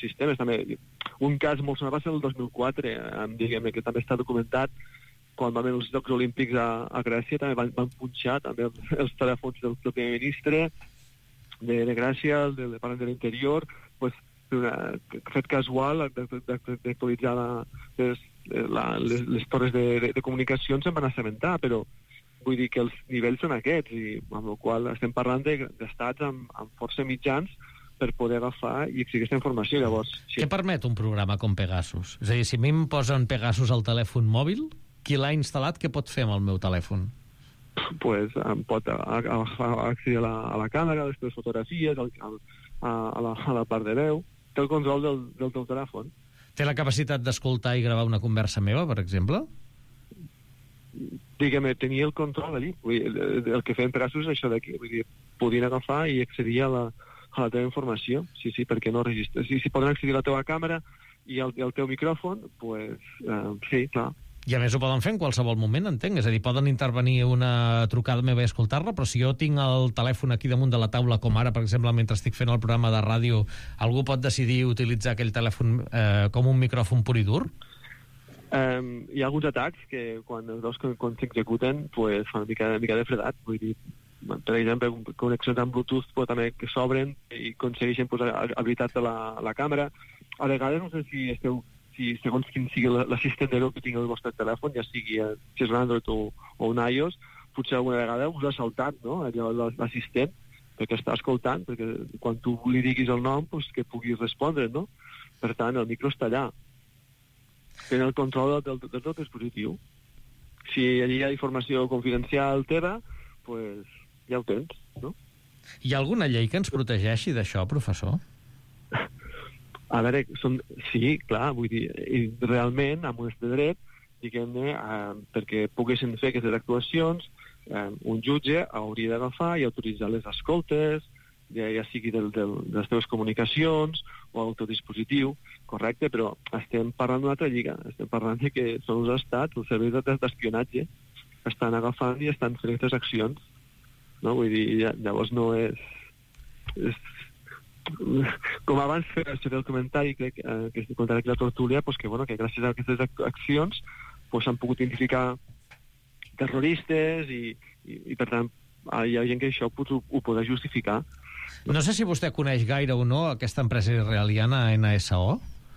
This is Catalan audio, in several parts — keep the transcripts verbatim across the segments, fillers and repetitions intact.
sistemes. També, un cas molt sonat va ser el dos mil quatre, diguem, que també està documentat, quan van haver els Jocs Olímpics a, a Grècia, també van, van punxar també els, els telèfons del, del primer ministre de, de Grècia, del Departament de l'Interior, pues, una, fet casual d'actualitzar les, la, les, les torres de, de, de comunicacions se'n van assabentar, però vull dir que els nivells són aquests, i amb la qual estem parlant d'estats de, amb, amb força mitjans per poder agafar i exigir aquesta informació. Llavors, sí. Què permet un programa com Pegasus? És a dir, si a mi em posen Pegasus al telèfon mòbil, qui l'ha instal·lat, què pot fer amb el meu telèfon? Pues em pot accedir a la, a la càmera, a les teves fotografies, al, a, a, la, a la part de veu, té el control del, del teu telèfon. Té la capacitat d'escoltar i gravar una conversa meva, per exemple? Diguem, tenia el control allí. Vull dir, el, el que feien Pegasus és això d'aquí. Vull dir, podien agafar i accedir a la, a la teva informació. Sí, sí, perquè no registres. Si, si poden accedir a la teva càmera i al, i al teu micròfon, pues, uh, sí, clar. I a més ho poden fer en qualsevol moment, entenc. És a dir, poden intervenir una trucada meva i escoltar-la, però si jo tinc el telèfon aquí damunt de la taula, com ara, per exemple, mentre estic fent el programa de ràdio, algú pot decidir utilitzar aquell telèfon eh, com un micròfon pur i dur? Um, hi ha alguns atacs que quan els dos quan s'executen pues, fan una mica, una mica de fredat. Vull dir, per exemple, connexions amb Bluetooth pues, també que s'obren i aconsegueixen pues, habilitar-te la, la càmera. A vegades no sé si esteu si segons quin sigui l'assistent de veu que tingui el vostre telèfon, ja sigui eh, si és un Android o, o un iOS, potser alguna vegada us ha saltat, no?, allò, l'assistent, perquè està escoltant, perquè quan tu li diguis el nom, pues, que puguis respondre, no? Per tant, el micro està allà. Tenen el control del, del, del dispositiu. Si allí hi ha informació confidencial teva, pues, ja ho tens, no? Hi ha alguna llei que ens protegeixi d'això, professor? A veure, són, sí, clar, vull dir, realment, amb un estat de dret, diguem-ne, eh, perquè poguessin fer aquestes actuacions, eh, un jutge hauria d'agafar i autoritzar les escoltes, ja, ja sigui del, del, de les teves comunicacions o el teu dispositiu, correcte, però estem parlant d'una altra lliga, estem parlant de que són els estats, els serveis d'espionatge, que estan agafant i estan fent aquestes accions, no? Vull dir, ja, llavors no és... és com abans fer el comentari crec, eh, que es contarà aquí la tertúlia, pues que, bueno, que gràcies a aquestes accions pues, s'han pogut identificar terroristes i, i, i per tant hi ha gent que això pues, ho, ho podrà justificar. No sé si vostè coneix gaire o no aquesta empresa israeliana N S O.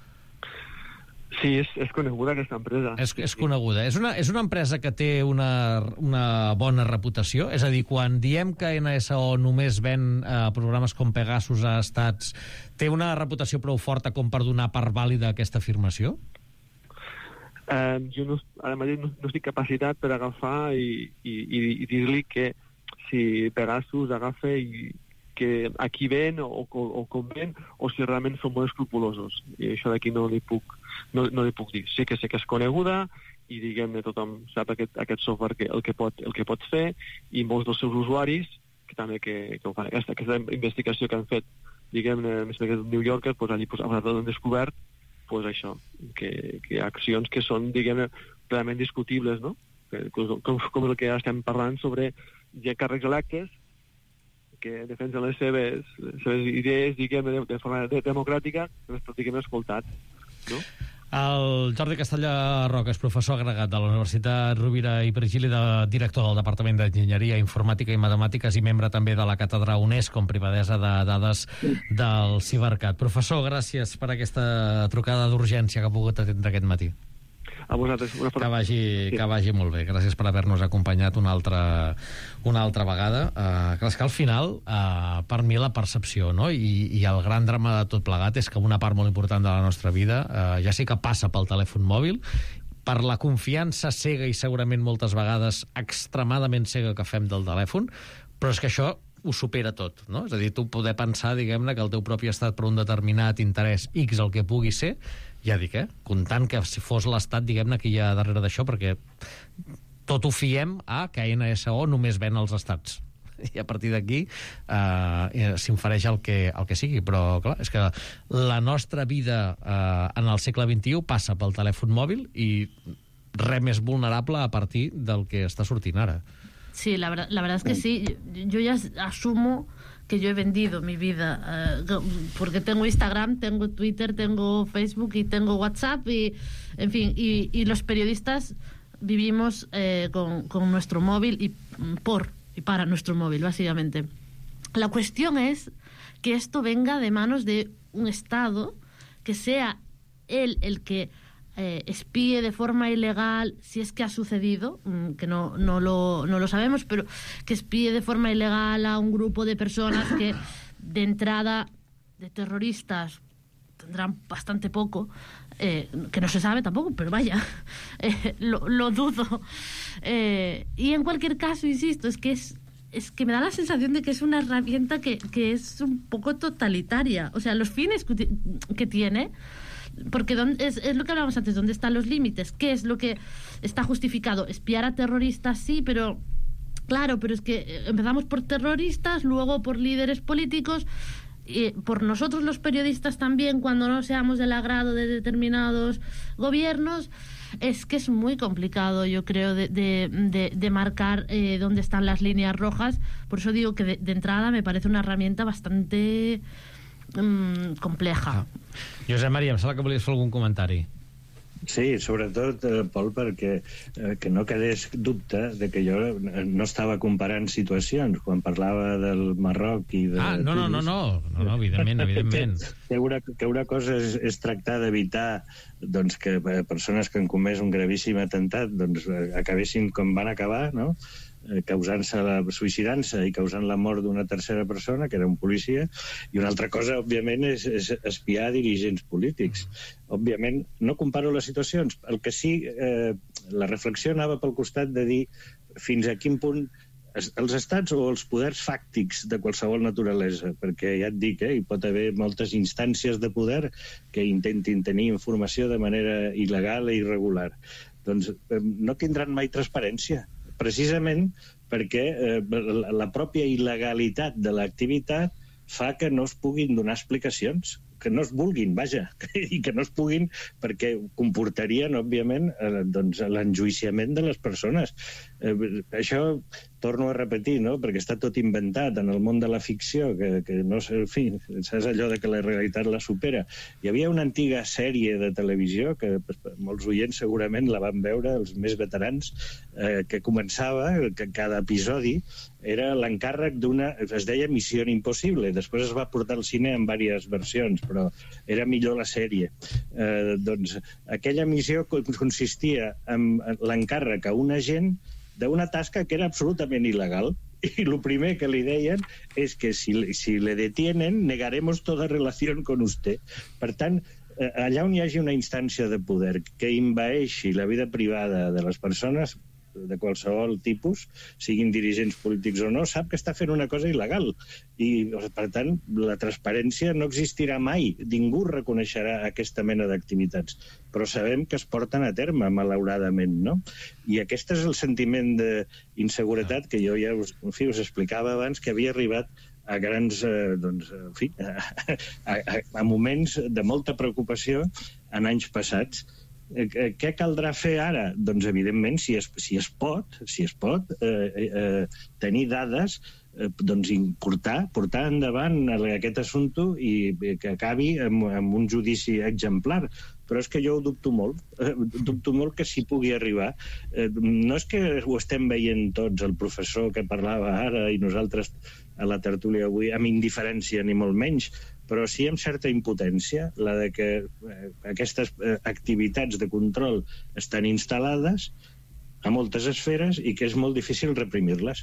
Sí, és, és coneguda aquesta empresa. És, és coneguda. És una, és una empresa que té una, una bona reputació? És a dir, quan diem que N S O només ven eh, programes com Pegasus a estats, té una reputació prou forta com per donar per vàlida aquesta afirmació? Eh, jo no, ara mateix no, no estic capacitat per agafar i, i, i, i dir-li que si Pegasus agafa i que aquí ven o, o, o com ven, o si realment són molt escrupulosos. I això d'aquí no li puc no, no li puc dir. Sé que sé que és coneguda i diguem-ne tothom sap aquest, aquest software que, el, que pot, el que pot fer, i molts dels seus usuaris que també que, que ho fan. Aquesta, aquesta investigació que han fet, diguem-ne, més que el New Yorker, pues, allí pues, han descobert pues, això, que, que accions que són, diguem-ne, realment discutibles, no? Que, com, com el que estem parlant sobre càrrecs electes que defensen les seves, les seves idees, diguem, de, de forma de, democràtica, que pràcticament escoltats, no? El Jordi Castellà Roca és professor agregat de la Universitat Rovira i Virgili, de director del Departament d'Enginyeria Informàtica i Matemàtiques i membre també de la càtedra UNESCO en privadesa de dades del Cibercat. Professor, gràcies per aquesta trucada d'urgència que ha pogut atendre aquest matí. A vosaltres. Una que, vagi, que vagi molt bé. Gràcies per haver-nos acompanyat una altra, una altra vegada. Uh, clar, és que al final, uh, per mi la percepció, no? I, i el gran drama de tot plegat és que una part molt important de la nostra vida uh, ja sí que passa pel telèfon mòbil, per la confiança cega i segurament moltes vegades extremadament cega que fem del telèfon, però és que això ho supera tot, no? És a dir, tu poder pensar, diguem-ne, que el teu propi estat per un determinat interès X, el que pugui ser, ja dic, eh? Comptant que si fos l'estat, diguem-ne, que hi ha darrere d'això, perquè tot ho fiem a que N S O només ven als estats. I a partir d'aquí eh, s'infereix el que, el que sigui, però clar, és que la nostra vida eh, en el segle vint-i-u passa pel telèfon mòbil i res més vulnerable a partir del que està sortint ara. Sí, la verdad, la verdad es que sí. Yo ya asumo que yo he vendido mi vida, uh, porque tengo Instagram, tengo Twitter, tengo Facebook y tengo WhatsApp y, en fin, y, y los periodistas vivimos eh, con, con nuestro móvil y por y para nuestro móvil, básicamente. La cuestión es que esto venga de manos de un Estado, que sea él el que eh, espíe de forma ilegal, si es que ha sucedido, que no, no, lo, no lo sabemos, pero que espíe de forma ilegal a un grupo de personas que de entrada de terroristas tendrán bastante poco, eh, que no se sabe tampoco, pero vaya, eh, lo, lo dudo. Eh, y en cualquier caso, insisto, es que es es que me da la sensación de que es una herramienta que, que es un poco totalitaria. O sea, los fines que, que tiene, porque dónde, es, es lo que hablábamos antes, ¿dónde están los límites? ¿Qué es lo que está justificado? Espiar a terroristas, sí, pero claro, pero es que empezamos por terroristas, luego por líderes políticos, y por nosotros los periodistas también, cuando no seamos del agrado de determinados gobiernos. Es que es muy complicado, yo creo, de, de, de, de marcar eh, dónde están las líneas rojas. Por eso digo que de, de entrada me parece una herramienta bastante um, compleja. Ah. Josep Maria, em sembla que volies fer algun comentari. Sí, sobretot, eh, Pol, perquè eh, que no quedés dubte de que jo no estava comparant situacions quan parlava del Marroc i de... Ah, no, no, no, no, no, no evidentment, evidentment. Que una, que una cosa és, és tractar d'evitar doncs, que persones que han comès un gravíssim atemptat doncs, acabessin com van acabar, no? causant-se la, suïcidant-se i causant la mort d'una tercera persona, que era un policia, i una altra cosa, òbviament, és, és espiar dirigents polítics. Òbviament, no comparo les situacions. El que sí, eh, la reflexió anava pel costat de dir fins a quin punt els estats o els poders fàctics de qualsevol naturalesa, perquè ja et dic, eh, hi pot haver moltes instàncies de poder que intentin tenir informació de manera il·legal i irregular. Doncs eh, no tindran mai transparència, precisament perquè eh, la pròpia il·legalitat de l'activitat fa que no es puguin donar explicacions, que no es vulguin, vaja, i que no es puguin perquè comportarien, òbviament, eh, doncs, l'enjuiciament de les persones. Eh, això torno a repetir, no? Perquè està tot inventat en el món de la ficció, que, que no sé, en fi, saps allò de que la realitat la supera. Hi havia una antiga sèrie de televisió, que molts oients segurament la van veure, els més veterans, eh, que començava, que cada episodi era l'encàrrec d'una... es deia Missió Impossible, després es va portar al cine en diverses versions, però era millor la sèrie. Eh, doncs aquella missió consistia en l'encàrrec a un agent d'una tasca que era absolutament il·legal, i el primer que li deien és que si, si le detienen negaremos toda relación con usted. Per tant, allà on hi hagi una instància de poder que envaeixi la vida privada de les persones de qualsevol tipus, siguin dirigents polítics o no, sap que està fent una cosa il·legal. I, per tant, la transparència no existirà mai. Ningú reconeixerà aquesta mena d'activitats. Però sabem que es porten a terme, malauradament, no? I aquest és el sentiment d'inseguretat que jo ja us, en fi, us explicava abans, que havia arribat a grans, eh, doncs, en fi, a, a, a moments de molta preocupació en anys passats. Eh, què caldrà fer ara? Doncs, evidentment, si es, si es pot, si es pot eh, eh, tenir dades, eh, doncs portar, portar endavant aquest assumpte i que acabi amb, amb un judici exemplar. Però és que jo ho dubto molt. Eh, dubto molt que s'hi pugui arribar. Eh, no és que ho estem veient tots, el professor que parlava ara i nosaltres a la tertúlia avui, amb indiferència ni molt menys, però sí amb certa impotència, la de que eh, aquestes eh, activitats de control estan instal·lades a moltes esferes i que és molt difícil reprimir-les.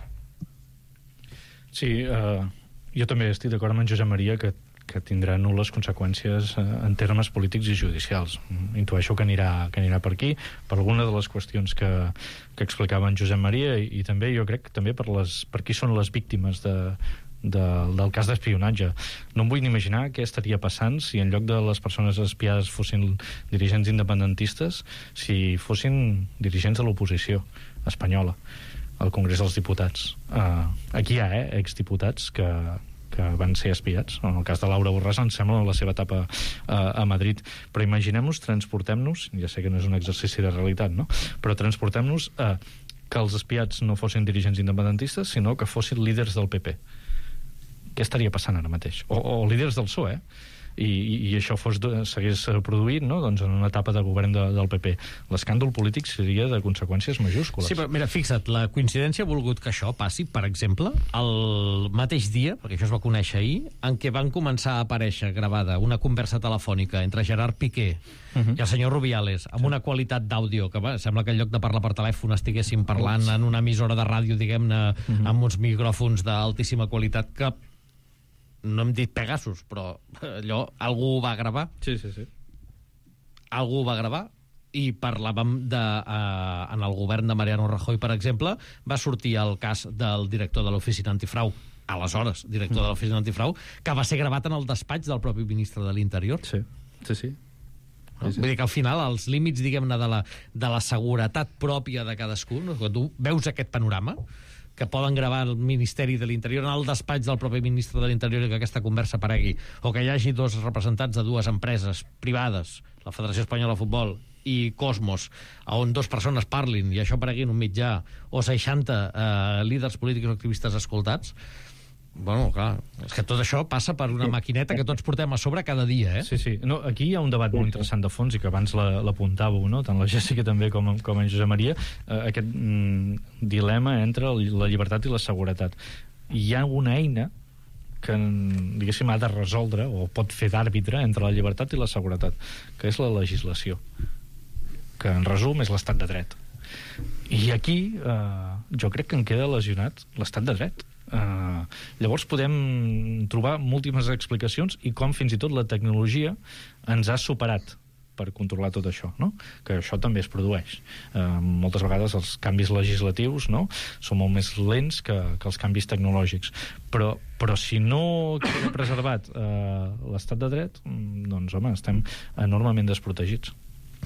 Sí, eh, jo també estic d'acord amb en Josep Maria que, que tindrà nul·les conseqüències eh, en termes polítics i judicials. Intueixo que anirà, que anirà per aquí, per alguna de les qüestions que, que explicava en Josep Maria i, i també jo crec que també per, les, per qui són les víctimes de De, del cas d'espionatge. No em vull ni imaginar què estaria passant si en lloc de les persones espiades fossin dirigents independentistes, si fossin dirigents de l'oposició espanyola al Congrés dels Diputats. Uh, aquí hi ha eh, exdiputats que, que van ser espiats. En el cas de Laura Borràs em sembla en la seva etapa uh, a Madrid. Però imaginem-nos, transportem-nos, ja sé que no és un exercici de realitat, no? Però transportem-nos a uh, que els espiats no fossin dirigents independentistes, sinó que fossin líders del P P. què estaria passant ara mateix? O, o líders del P S O E, eh? I, i, i això fos s'hagués produït, no? Doncs en una etapa de govern de, del P P. L'escàndol polític seria de conseqüències majúscules. Sí, però mira, fixa't, la coincidència ha volgut que això passi, per exemple, el mateix dia, perquè això es va conèixer ahir, en què van començar a aparèixer gravada una conversa telefònica entre Gerard Piqué uh-huh. i el senyor Rubiales, amb sí. una qualitat d'àudio que va, sembla que en lloc de parlar per telèfon estiguessin parlant en una emissora de ràdio, diguem-ne, uh-huh. amb uns micròfons d'altíssima qualitat que no hem dit Pegasus, però allò, algú va gravar. Sí, sí, sí. Algú va gravar i parlàvem de, eh, en el govern de Mariano Rajoy, per exemple, va sortir el cas del director de l'Oficina Antifrau, aleshores, director mm. de l'Oficina Antifrau, que va ser gravat en el despatx del propi ministre de l'Interior. Sí, sí, sí. No? Sí, sí. Vull dir que al final els límits, diguem-ne, de la, de la seguretat pròpia de cadascú, no? Quan tu veus aquest panorama, que poden gravar el Ministeri de l'Interior en el despatx del propi ministre de l'Interior i que aquesta conversa aparegui, o que hi hagi dos representants de dues empreses privades, la Federació Espanyola de Futbol i Cosmos, on dues persones parlin i això aparegui en un mitjà, o seixanta eh, líders polítics o activistes escoltats. Bueno, clar, és que tot això passa per una maquineta que tots portem a sobre cada dia, eh? Sí, sí. No, aquí hi ha un debat molt interessant de fons i que abans l'apuntàveu, no? Tant la Jessica també com, com en Josep Maria, eh, aquest mm, dilema entre la llibertat i la seguretat. Hi ha una eina que, diguéssim, ha de resoldre o pot fer d'àrbitre entre la llibertat i la seguretat, que és la legislació, que en resum és l'estat de dret. I aquí eh, jo crec que en queda lesionat l'estat de dret. Uh, llavors podem trobar múltiples explicacions i com fins i tot la tecnologia ens ha superat per controlar tot això, no? Que això també es produeix. Uh, moltes vegades els canvis legislatius, no?, són molt més lents que, que els canvis tecnològics. Però, però si no queda preservat uh, l'estat de dret, doncs, home, estem enormement desprotegits.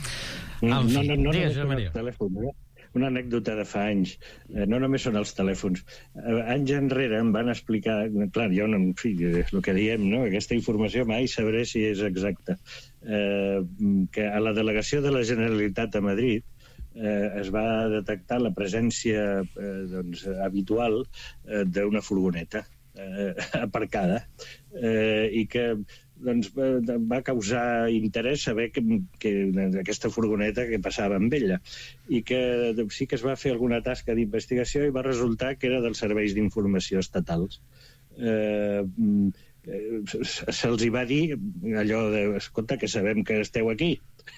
No, no, no, no, Digues, no, Maria. telèfon, una anècdota de fa anys. Eh, no només són els telèfons. Eh, anys enrere em van explicar... Clar, jo no... En fi, és el que diem, no? Aquesta informació mai sabré si és exacta. Eh, que a la delegació de la Generalitat a Madrid eh, es va detectar la presència eh, doncs, habitual eh, d'una furgoneta eh, aparcada eh, i que doncs, va causar interès saber que, que aquesta furgoneta que passava amb ella i que sí que es va fer alguna tasca d'investigació i va resultar que era dels serveis d'informació estatals. Eh, se'ls hi va dir allò de, escolta, que sabem que esteu aquí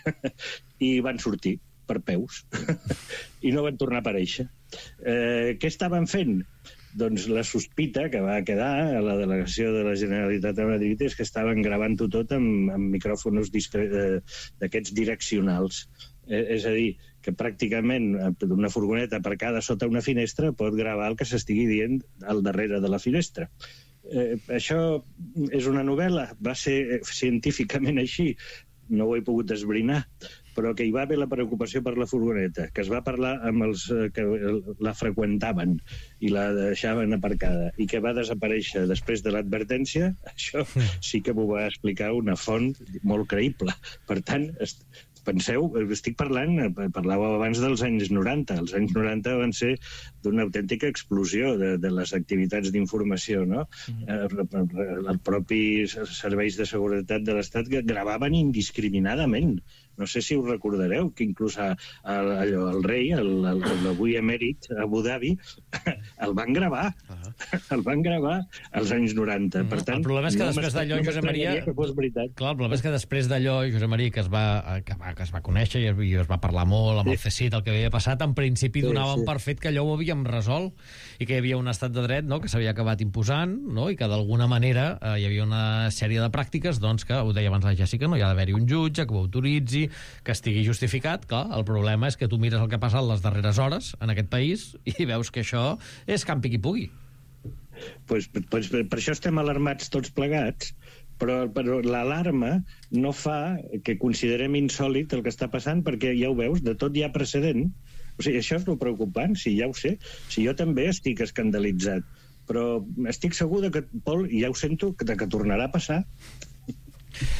i van sortir per peus i no van tornar a aparèixer. Eh, què estaven fent? Doncs la sospita que va quedar a la delegació de la Generalitat de Madrid és que estaven gravant-ho tot amb, amb micròfons d'aquests direccionals. Eh, és a dir, que pràcticament una furgoneta aparcada sota una finestra pot gravar el que s'estigui dient al darrere de la finestra. Eh, això és una novel·la, va ser científicament així, no ho he pogut esbrinar, però que hi va haver la preocupació per la furgoneta, que es va parlar amb els que la freqüentaven i la deixaven aparcada, i que va desaparèixer després de l'advertència, això sí que m'ho va explicar una font molt creïble. Per tant, penseu, estic parlant, parlàveu abans dels anys noranta. Els anys noranta van ser d'una autèntica explosió de, de les activitats d'informació, no? Mm. Els propis serveis de seguretat de l'Estat que gravaven indiscriminadament. No sé si us recordareu que inclús a, a, allò, el rei, l'avui emèrit Abu Dhabi, el van gravar. Uh-huh. El van gravar als anys noranta. Uh-huh. Per tant, el problema és que no després d'allò, Josep Maria... Que fos veritat. Clar, el problema és que després d'allò, Josep Maria, que es va, que va, que es va conèixer i es, i es va parlar molt amb sí. el C S I T, el que havia passat, en principi sí, donaven sí. per fet que allò ho havíem resolt i que hi havia un estat de dret, no?, que s'havia acabat imposant, no?, i que d'alguna manera eh, hi havia una sèrie de pràctiques, doncs, que ho deia abans la Jessica, no hi ha d'haver-hi un jutge que ho autoritzi, que estigui justificat. Clar, el problema és que tu mires el que ha passat les darreres hores en aquest país i veus que això és campi qui pugui. Pues, pues, per això estem alarmats tots plegats, però, però l'alarma no fa que considerem insòlit el que està passant, perquè ja ho veus, de tot hi ha precedent. O sigui, això és el preocupant, si ja ho sé. Si jo també estic escandalitzat, però estic segur que, Pol, i ja ho sento, que, que tornarà a passar.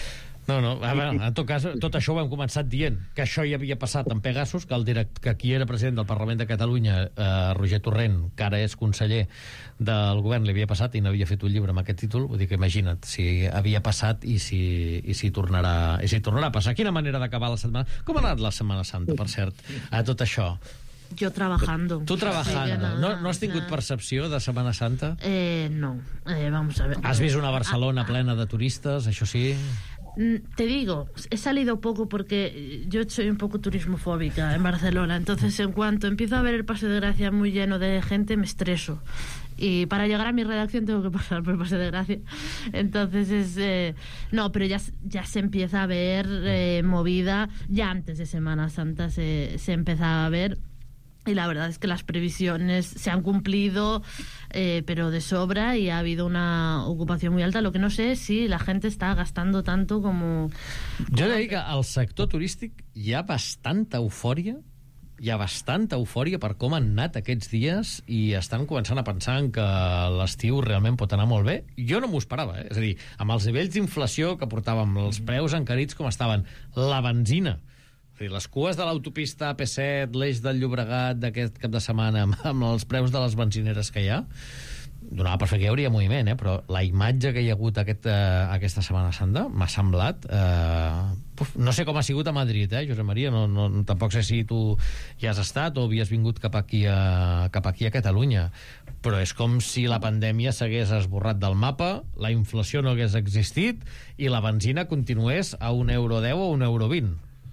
No, no, a veure, en tot cas, tot això ho hem començat dient, que això ja havia passat en Pegasus, que, el direct, que qui era president del Parlament de Catalunya, eh, Roger Torrent, que ara és conseller del govern, li havia passat i n'havia fet un llibre amb aquest títol, vull dir que imagina't si havia passat i si, i si, tornarà, i si tornarà a passar. Quina manera d'acabar la setmana... Com ha anat la Setmana Santa, per cert, a tot això? Yo trabajando. Tú trabajando. Nada, ¿No, ¿No has o sea, tingut percepció de Setmana Santa? Eh, no. Eh, vamos a ver. Has vist una Barcelona plena de turistes, això sí? Te digo, he salido poco porque yo soy un poco turismofóbica en Barcelona, entonces en cuanto empiezo a ver el Paseo de Gracia muy lleno de gente me estreso y para llegar a mi redacción tengo que pasar por el Paseo de Gracia, entonces es eh, no, pero ya, ya se empieza a ver eh, movida, ya antes de Semana Santa se, se empezaba a ver. Y la verdad es que las previsiones se han cumplido, eh, pero de sobra, y ha habido una ocupación muy alta. Lo que no sé es si la gente está gastando tanto como... Jo he de dir que al sector turístic hi ha bastanta eufòria, hi ha bastanta eufòria per com han anat aquests dies i estan començant a pensar en que l'estiu realment pot anar molt bé. Jo no m'ho esperava, eh? És a dir, amb els nivells d'inflació que portàvem, els preus encarits com estaven, la benzina, les cues de l'autopista A P set, l'eix del Llobregat d'aquest cap de setmana, amb els preus de les benzineres que hi ha, donava per fer que hi hauria moviment, eh? Però la imatge que hi ha hagut aquest, eh, aquesta Setmana Santa m'ha semblat... Eh, uf, no sé com ha sigut a Madrid, eh, Josep Maria? No, no, tampoc sé si tu hi has estat o havies vingut cap aquí a, cap aquí a Catalunya, però és com si la pandèmia s'hagués esborrat del mapa, la inflació no hagués existit i la benzina continués a un euro deu o un euro vint.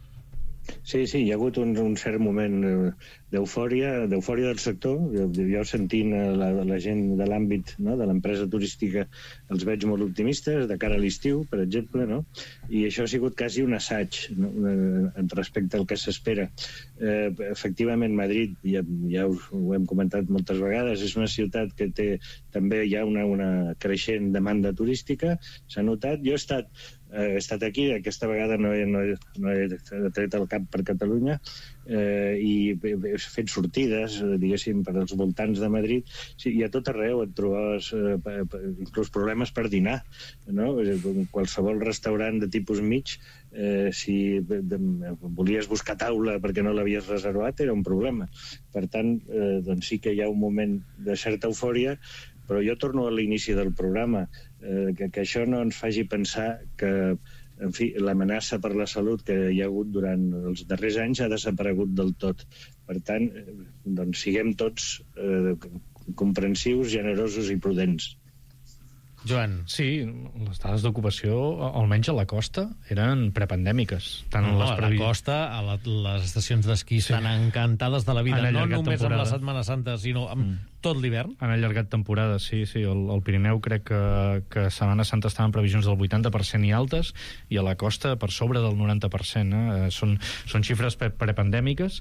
Sí, sí, hi ha hagut un, un cert moment d'eufòria, d'eufòria del sector. Jo, jo sentint la, la gent de l'àmbit, no?, de l'empresa turística, els veig molt optimistes de cara a l'estiu, per exemple, no? I això ha sigut quasi un assaig, no?, respecte al que s'espera. Eh, efectivament, Madrid, ja, ja us, ho hem comentat moltes vegades, és una ciutat que té també hi ha una, una creixent demanda turística, s'ha notat. Jo he estat he estat aquí, aquesta vegada no he, no he, no he tret el cap per Catalunya, eh, i he fet sortides, diguéssim, per als voltants de Madrid. Sí, i a tot arreu et trobes eh, inclús problemes per dinar, no? Qualsevol restaurant de tipus mig, eh, si de, de, volies buscar taula perquè no l'havies reservat, era un problema. Per tant, eh, doncs sí que hi ha un moment de certa eufòria, però jo torno a l'inici del programa, eh, que, que això no ens faci pensar que, en fi, l'amenaça per la salut que hi ha hagut durant els darrers anys ha desaparegut del tot. Per tant, eh, doncs siguem tots eh, comprensius, generosos i prudents. Joan. Sí, les dades d'ocupació, almenys a la costa, eren prepandèmiques. Tant no, les a previ... la costa, a la, les estacions d'esquí sí. estan encantades de la vida, no només temporada. Amb la Setmana Santa, sinó amb mm. tot l'hivern. Han allargat temporada, sí, sí. El, el Pirineu crec que, que Setmana Santa estaven previsions del vuitanta per cent i altes, i a la costa per sobre del noranta per cent. Eh? Són, són xifres pre prepandèmiques.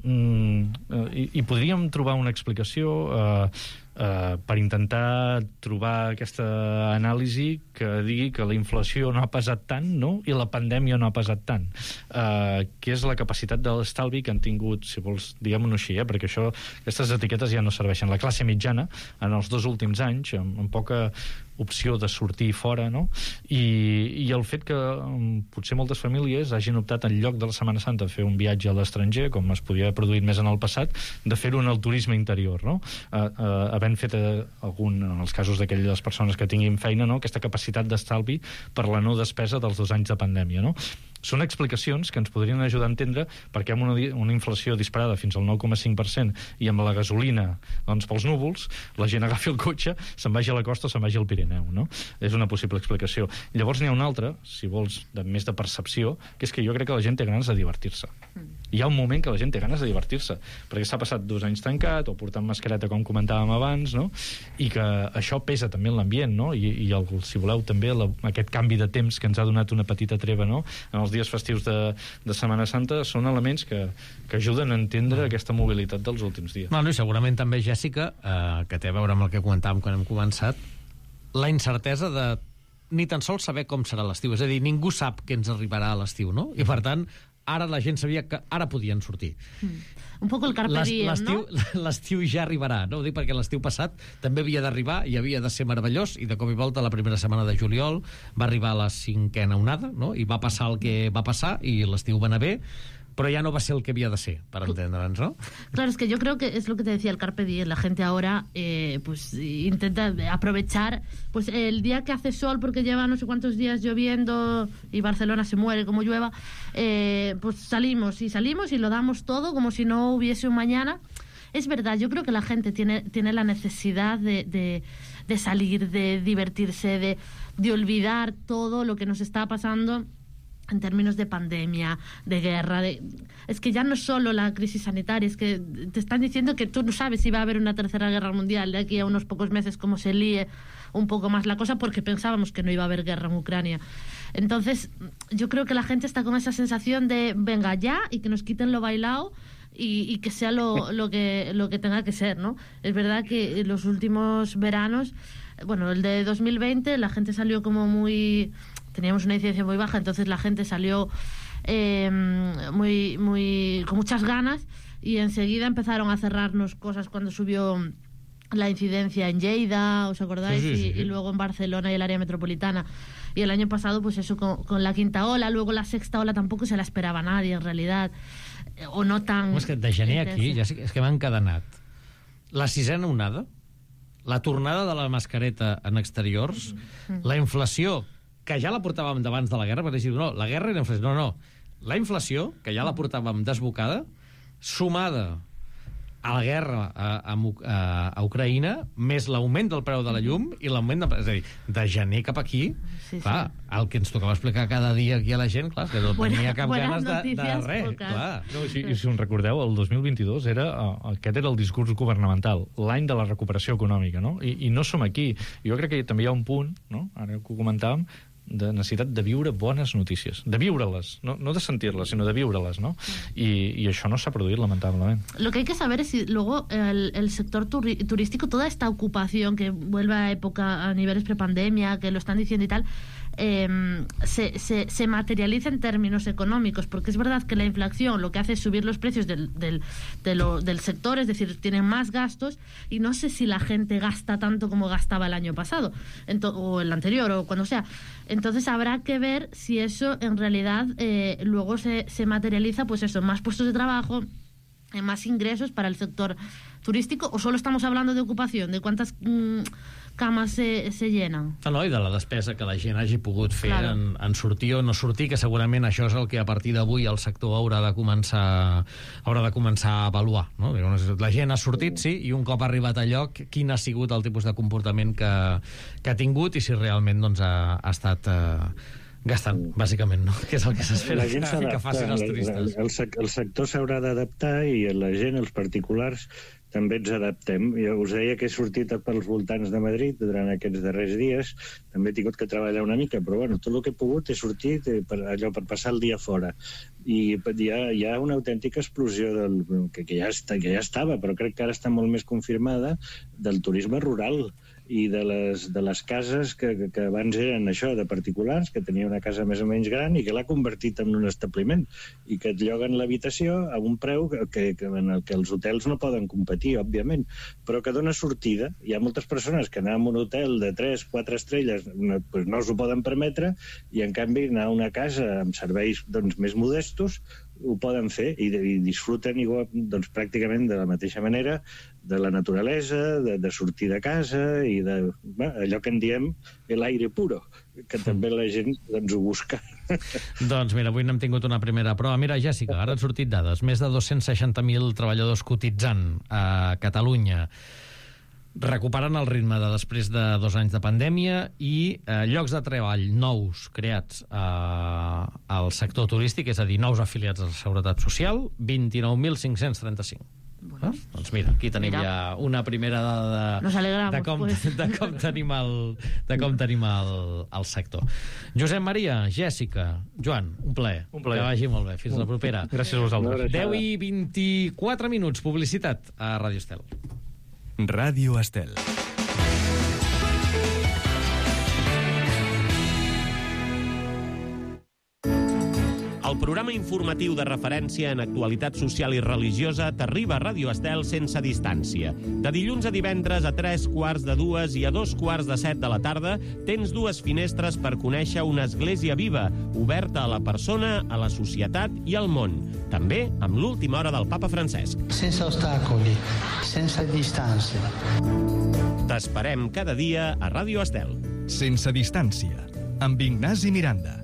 Mm, i, i podríem trobar una explicació eh, eh, per intentar trobar aquesta anàlisi que digui que la inflació no ha pesat tant, no?, i la pandèmia no ha pesat tant, eh, que és la capacitat de l'estalvi que han tingut, si vols, diguem-ho així, eh, perquè això, aquestes etiquetes ja no serveixen. La classe mitjana, en els dos últims anys, amb, amb poca opció de sortir fora, no?, i, i el fet que um, potser moltes famílies hagin optat en lloc de la Setmana Santa a fer un viatge a l'estranger, com es podia haver produït més en el passat, de fer-ho en el turisme interior, no?, uh, uh, havent fet uh, algun, en els casos d'aquelles persones que tinguin feina, no?, aquesta capacitat d'estalvi per la no despesa dels dos anys de pandèmia, no? Són explicacions que ens podrien ajudar a entendre per què amb una, una inflació disparada fins al nou coma cinc per cent i amb la gasolina, doncs, pels núvols, la gent agafi el cotxe, se'n vagi a la costa o se'n vagi al Pirineu, no? És una possible explicació. Llavors n'hi ha una altra, si vols, de més de percepció, que és que jo crec que la gent té ganes de divertir-se. Hi ha un moment que la gent té ganes de divertir-se, perquè s'ha passat dos anys tancat, o portant mascareta, com comentàvem abans, no?, i que això pesa també en l'ambient, no?, i, i el, si voleu, també la, aquest canvi de temps que ens ha donat una petita treva, no?, en els dies festius de, de Setmana Santa, són elements que, que ajuden a entendre mm. aquesta mobilitat dels últims dies. No, no, i segurament també, Jèssica, eh, que té a veure amb el que comentàvem quan hem començat, la incertesa de ni tan sols saber com serà l'estiu. És a dir, ningú sap què ens arribarà a l'estiu, no? I, per tant, ara la gent sabia que ara podien sortir. Mm. Un poco el carpe diem, no? L'estiu ja arribarà, no? Ho dic perquè l'estiu passat també havia d'arribar i havia de ser meravellós, i de cop i volta la primera setmana de juliol va arribar la cinquena onada, no? I va passar el que va passar i l'estiu va anar bé, pero ya no va a ser el que había de ser, para entendernos, ¿no? Claro, es que yo creo que es lo que te decía el Carpe Diem. La gente ahora eh, pues intenta aprovechar pues el día que hace sol, porque lleva no sé cuántos días lloviendo y Barcelona se muere como llueva, eh, pues salimos y salimos y lo damos todo como si no hubiese un mañana. Es verdad, yo creo que la gente tiene, tiene la necesidad de, de, de salir, de divertirse, de, de olvidar todo lo que nos está pasando en términos de pandemia, de guerra, de... es que ya no es solo la crisis sanitaria, es que te están diciendo que tú no sabes si va a haber una tercera guerra mundial de aquí a unos pocos meses, como se líe un poco más la cosa, porque pensábamos que no iba a haber guerra en Ucrania. Entonces, yo creo que la gente está con esa sensación de venga ya, y que nos quiten lo bailado y, y que sea lo, lo, que, lo que tenga que ser, ¿no? Es verdad que en los últimos veranos, bueno, el de dos mil veinte, la gente salió como muy... teníamos una incidencia muy baja, entonces la gente salió eh, muy, muy, con muchas ganas, y enseguida empezaron a cerrarnos cosas cuando subió la incidencia en Lleida, ¿os acordáis? Sí, sí, sí, sí. Y, y luego en Barcelona y el área metropolitana. Y el año pasado, pues eso, con, con la quinta ola, luego la sexta ola tampoco se la esperaba nadie, en realidad, o no tan... És que de gener aquí, ja sé, és que m'ha encadenat la sisena onada, la tornada de la mascareta en exteriors, mm. la inflació, que ja la portàvem d'abans de la guerra, perquè dir, no, la guerra i la inflació, no, no, la inflació, que ja la portàvem desbocada, sumada a la guerra a, a, a, a Ucraïna, més l'augment del preu de la llum i l'augment de... És a dir, de gener cap aquí, sí, clar, sí. El que ens tocava explicar cada dia aquí a la gent, clar, que no tenia cap ganes de, de res, clar. No, i, si, I si us recordeu, el dos mil vint-i-dos era, uh, aquest era el discurs governamental, l'any de la recuperació econòmica, no? I, i no som aquí. Jo crec que també hi ha un punt, no? Ara que ho comentàvem, de necessitat de viure bones notícies, de viure-les, no, no de sentir-les, sinó de viure-les, ¿no? Y, y això no s'ha produït, lamentablemente. Lo que hay que saber es si luego el, el sector turi turístico, toda esta ocupación que vuelve a época, a niveles prepandemia, que lo están diciendo y tal, eh, se, se, se materializa en términos económicos, porque es verdad que la inflación lo que hace es subir los precios del, del, de lo, del sector, es decir, tienen más gastos, y no sé si la gente gasta tanto como gastaba el año pasado, o el anterior, o cuando sea. Entonces habrá que ver si eso en realidad eh, luego se, se materializa, pues eso, en más puestos de trabajo, en más ingresos para el sector turístico, o solo estamos hablando de ocupación, de cuántas mmm, cames se, se llenen. No, no, i de la despesa que la gent hagi pogut fer claro. en, en sortir o no sortir, que segurament això és el que a partir d'avui el sector haurà de començar haurà de començar a avaluar, no? La gent ha sortit, sí, i un cop ha arribat a lloc, quin ha sigut el tipus de comportament que, que ha tingut i si realment doncs, ha, ha estat eh, gastant, bàsicament, no? Que és el que s'espera que, que facin els turistes. El, el, el sector s'haurà d'adaptar i la gent, els particulars, també ens adaptem. Jo us deia que he sortit pels voltants de Madrid durant aquests darrers dies, també he tingut que treballar una mica, però bueno, tot el que he pogut he sortit per, allò per passar el dia fora. I hi ha, hi ha una autèntica explosió del, que, que, ja està, que ja estava, però crec que ara està molt més confirmada, del turisme rural i de les, de les cases que, que abans eren això, de particulars, que tenia una casa més o menys gran i que l'ha convertit en un establiment i que et lloguen l'habitació a un preu que, que, en el que els hotels no poden competir, òbviament, però que dona sortida. Hi ha moltes persones que anar a un hotel de tres, quatre estrelles no, pues no s'ho poden permetre, i en canvi anar a una casa amb serveis doncs, més modestos ho poden fer i, i disfruten igual, doncs, pràcticament de la mateixa manera de la naturalesa, de, de sortir de casa i de bé, allò que en diem l'aire puro, que també la gent doncs, ho busca. Doncs mira, avui n'hem tingut una primera prova. Mira, Jèssica, ara han sortit dades. Més de dos-cents seixanta mil treballadors cotitzant a Catalunya, recuperant el ritme de després de dos anys de pandèmia i eh, llocs de treball nous creats eh, al sector turístic, és a dir, nous afiliats a la Seguretat Social, vint-i-nou mil cinc-cents trenta-cinc. Bueno, eh? Doncs mira, aquí tenim mira. ja una primera dada de, de, com, pues. de com tenim el, de com tenim el, el sector. Josep Maria, Jèssica, Joan, un plaer. Un plaer. Que vagi molt bé. Fins la propera. Gràcies a vosaltres. deu i vint-i-quatre minuts. Publicitat a Ràdio Estel. Ràdio Estel. El programa informatiu de referència en actualitat social i religiosa t'arriba a Ràdio Estel sense distància. De dilluns a divendres a tres quarts de dues i a dos quarts de set de la tarda tens dues finestres per conèixer una església viva, oberta a la persona, a la societat i al món. També amb l'última hora del papa Francesc. Sense ostacoli, sense distància. T'esperem cada dia a Ràdio Estel. Sense distància, amb Ignasi Miranda.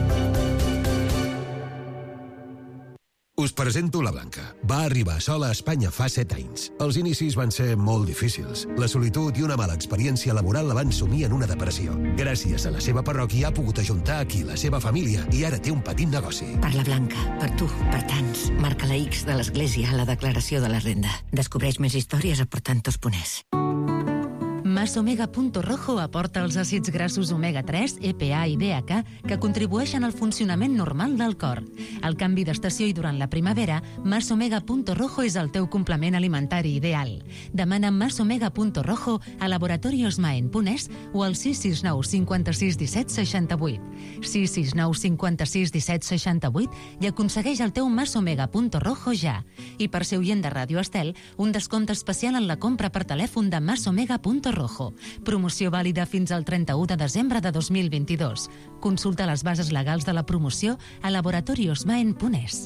Us presento la Blanca. Va arribar sola a Espanya fa set anys. Els inicis van ser molt difícils. La solitud i una mala experiència laboral la van sumir en una depressió. Gràcies a la seva parròquia ha pogut ajuntar aquí la seva família i ara té un petit negoci. Per la Blanca, per tu, per tants. Marca la X de l'Església a la declaració de la renda. Descobreix més històries a portantos punt es. Masomega Punto Rojo aporta els àcids grassos omega tres, E P A i D H A que contribueixen al funcionament normal del cor. Al canvi d'estació i durant la primavera, Masomega Punto Rojo és el teu complement alimentari ideal. Demana Masomega Punto Rojo a laboratoriosmaen punt es o al sis sis nou cinquanta-sis disset seixanta-vuit. sis sis nou cinquanta-sis disset seixanta-vuit i aconsegueix el teu Masomega Punto Rojo ja. I per ser oient de Ràdio Estel, un descompte especial en la compra per telèfon de Masomega Punto Rojo. Promoció vàlida fins al trenta-u de desembre de dos mil vint-i-dos. Consulta les bases legals de la promoció a laboratoriosmaen punt es.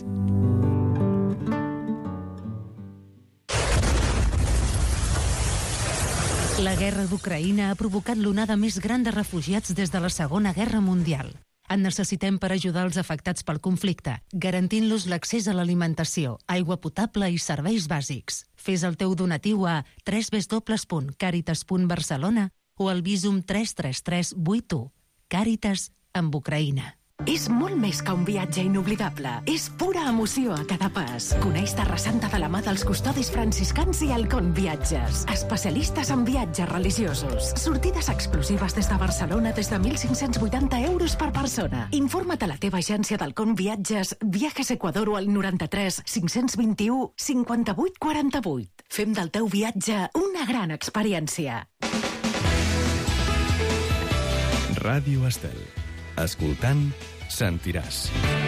La guerra d'Ucraïna ha provocat l'onada més gran de refugiats des de la Segona Guerra Mundial. En necessitem per ajudar els afectats pel conflicte, garantint-los l'accés a l'alimentació, aigua potable i serveis bàsics. Fes el teu donatiu a w w w punt caritas punt barcelona o al Visum tres tres tres vuit u. Càritas amb Ucraïna. És molt més que un viatge inoblidable. És pura emoció a cada pas. Coneix Terra Santa de la mà dels custodis franciscans i Halcón Viatges. Especialistes en viatges religiosos. Sortides exclusives des de Barcelona des de mil cinc-cents vuitanta euros per persona. Informa't a la teva agència d'Halcón Viatges, Viajes Ecuador o al noranta-tres cinc-cents vint-i-u cinquanta-vuit quaranta-vuit. Fem del teu viatge una gran experiència. Ràdio Estel. Escoltant, sentiràs.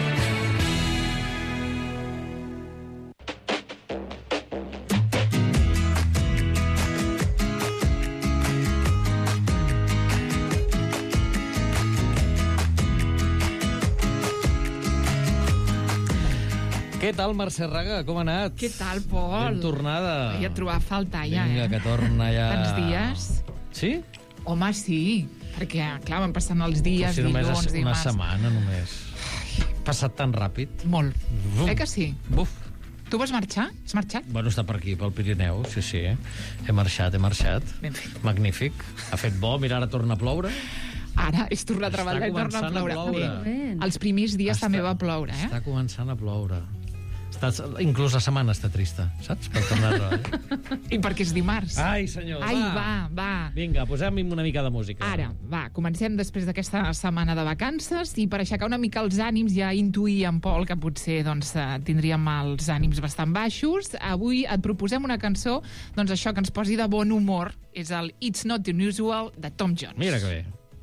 Què tal, Mercè Raga? Com ha anat? Què tal, Pol? Ben tornada. Ja et trobava a faltar, ja, Vinga, eh? que torna ja. Tants dies. Sí? Home, sí. Perquè, clar, van passant els dies, si dilluns, dimarts. Una dimarts. setmana, només. Passat tan ràpid. Molt. Buf. Eh que sí? Buf. Tu vas marxar? Has marxat? Bueno, està per aquí, pel Pirineu, sí, sí. He marxat, he marxat. Ben fet. Magnífic. Ha fet bo, mira, ara torna a ploure. Ara és tornar a treballar i torna a ploure. a ploure. Bé, els primers dies Està- també va ploure, eh? Està començant a ploure. Estàs, inclús la setmana està trista, saps? Per tornar a treballar. I perquè és dimarts. Ai, senyor, Ai, va. va, va. Vinga, posem una mica de música. Ara, va, comencem després d'aquesta setmana de vacances i per aixecar una mica els ànims, ja intuïem, Pol, que potser doncs, eh, tindríem els ànims bastant baixos. Avui et proposem una cançó, doncs això, que ens posi de bon humor. És el It's Not Unusual de Tom Jones. Mira que bé.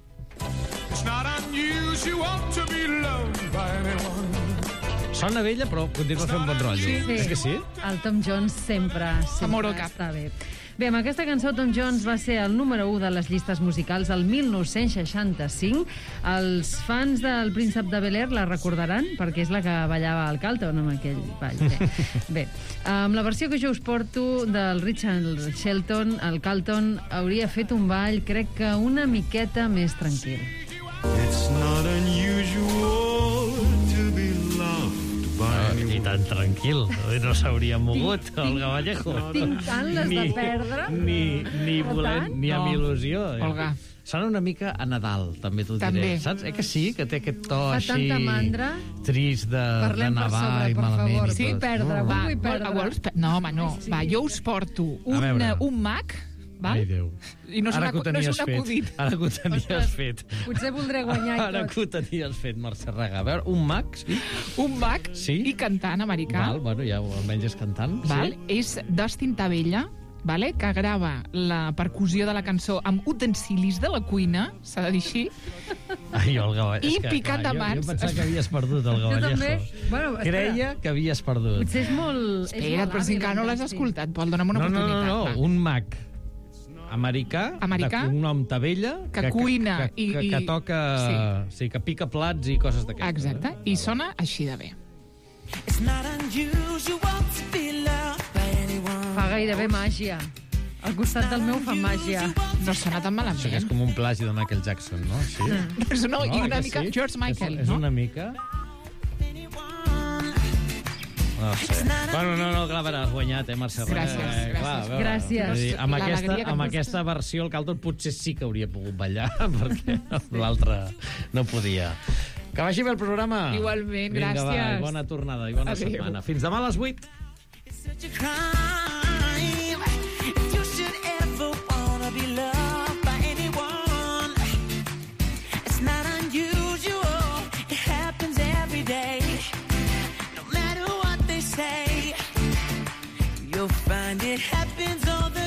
It's not unusual to be loved by anyone. Sona vella, però continua fent bon rotllo. Sí. És que sí? El Tom Jones sempre, Amor sempre al cap. està bé. Bé, amb aquesta cançó Tom Jones va ser el número u de les llistes musicals el mil nou-cents seixanta-cinc. Els fans del Príncep de Bel-Air la recordaran perquè és la que ballava al Carlton amb aquell ball. Bé, bé, amb la versió que jo us porto del Richard Shelton, el Carlton hauria fet un ball, crec que una miqueta més tranquil. It's not unusual to be loved by Ah, anyone. I tan tranquil. No s'hauria mogut, Olga Vallejo. Tinc tant les de perdre. Ni, ni, Però volent, tant. ni amb No. il·lusió. eh? Olga. Sona una mica a Nadal, també t'ho diré. També. Saps? Eh que sí? Que té aquest to Fa així... tanta mandra. Trist de, de Parlem per nevar sobre, i per malament. favor. i Sí, tot. perdre, No. vull Va, perdre. vol- vols... pe- No, home, no. Sí. Va, jo us porto A veure. un, un Mac, val? Ai, Déu. I no és, Ara una, que ho no és tenies un fet. acudit. Ara que ho tenies Ostres, fet. Potser voldré guanyar i Ara tot. que ho tenies fet, Mercè Raga. A veure, un mag, sí? Un Mac Sí? i cantant americà. Val, bueno, ja almenys és cantant. Val? Sí? És Dustin Tavella, vale? Que grava la percussió de la cançó amb utensilis de la cuina, s'ha de dir així, Ai, Olga, i picat de mans. Jo, jo pensava que havies perdut, Olga Jo Vallejo. també. Bueno, espera. Creia que havies perdut. Potser és molt... és Espera't, molt però si hàbil, encara no l'has Enric, sí. escoltat, Pol, dona'm una No, no, no, oportunitat. no, va. un mag americà, Americà? de cognom Tabella, Que cuina que, que, i- que, i- que toca... Sí. sí, que pica plats i coses d'aquestes. Exacte, i sona així de bé. Fa gairebé màgia. Al costat del meu fa màgia. No sona tan malament. Això que és com un plagi de Michael Jackson, no? Sí. És no, I una que mica sí? George Michael, és, és no? una mica... No sé. Bueno, no, no, clar, has guanyat, eh, Mercè? Gràcies, Eh, clar, a veure, Gràcies. vull dir, amb, L'alegria aquesta, que amb em aquesta versió el Carlton potser sí que hauria pogut ballar, perquè l'altre no podia. Que vagi bé el programa. Igualment, Vinga, gràcies. Va, i bona tornada i bona Adéu. setmana. Fins demà a les vuit. It happens all the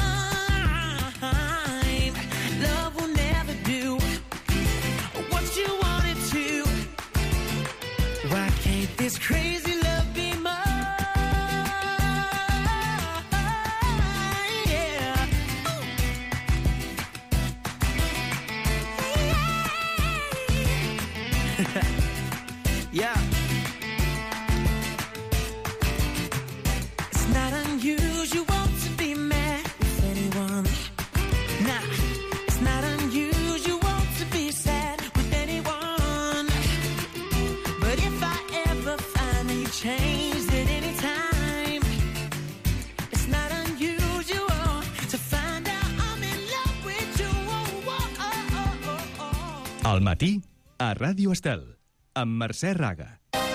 time. Love will never do what you want it to. Why can't this crazy love be mine? Yeah. Yeah. It's not unusual to be mad with anyone. Nah, it's not unusual to be sad with anyone. But if I ever find that you changed at any time, it's not unusual to find out I'm in love with you. Oh, oh, oh, oh, oh. Al matí, a Ràdio Estel, amb Mercè Raga.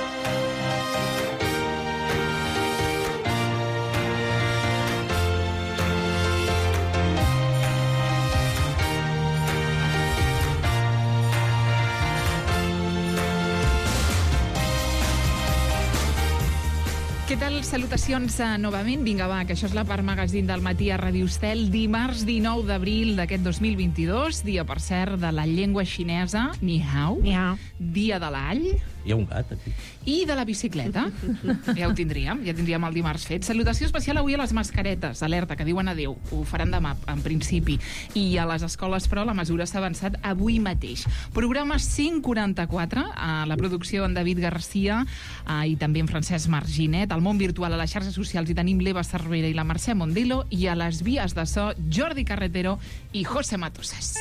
Què tal? Salutacions uh, novament. Vinga, va, que això és la part magazín del matí a Ràdio Estel. Dimarts dinou d'abril d'aquest dos mil vint-i-dos, dia, per cert, de la llengua xinesa, Ni Hao. Ni hao. Dia de l'all. Hi ha un gat, aquí. I de la bicicleta. Ja ho tindríem, ja tindríem el dimarts fet. Salutació especial avui a les mascaretes. Alerta, que diuen adéu. Ho faran demà, en principi. I a les escoles, però, la mesura s'ha avançat avui mateix. Programa cent quaranta-quatre, a la producció en David Garcia eh, i també en Francesc Marginet. Al món virtual, a les xarxes socials, hi tenim l'Eva Cervera i la Mercè Mondelo. I a les vies de so, Jordi Carretero i José Matosas.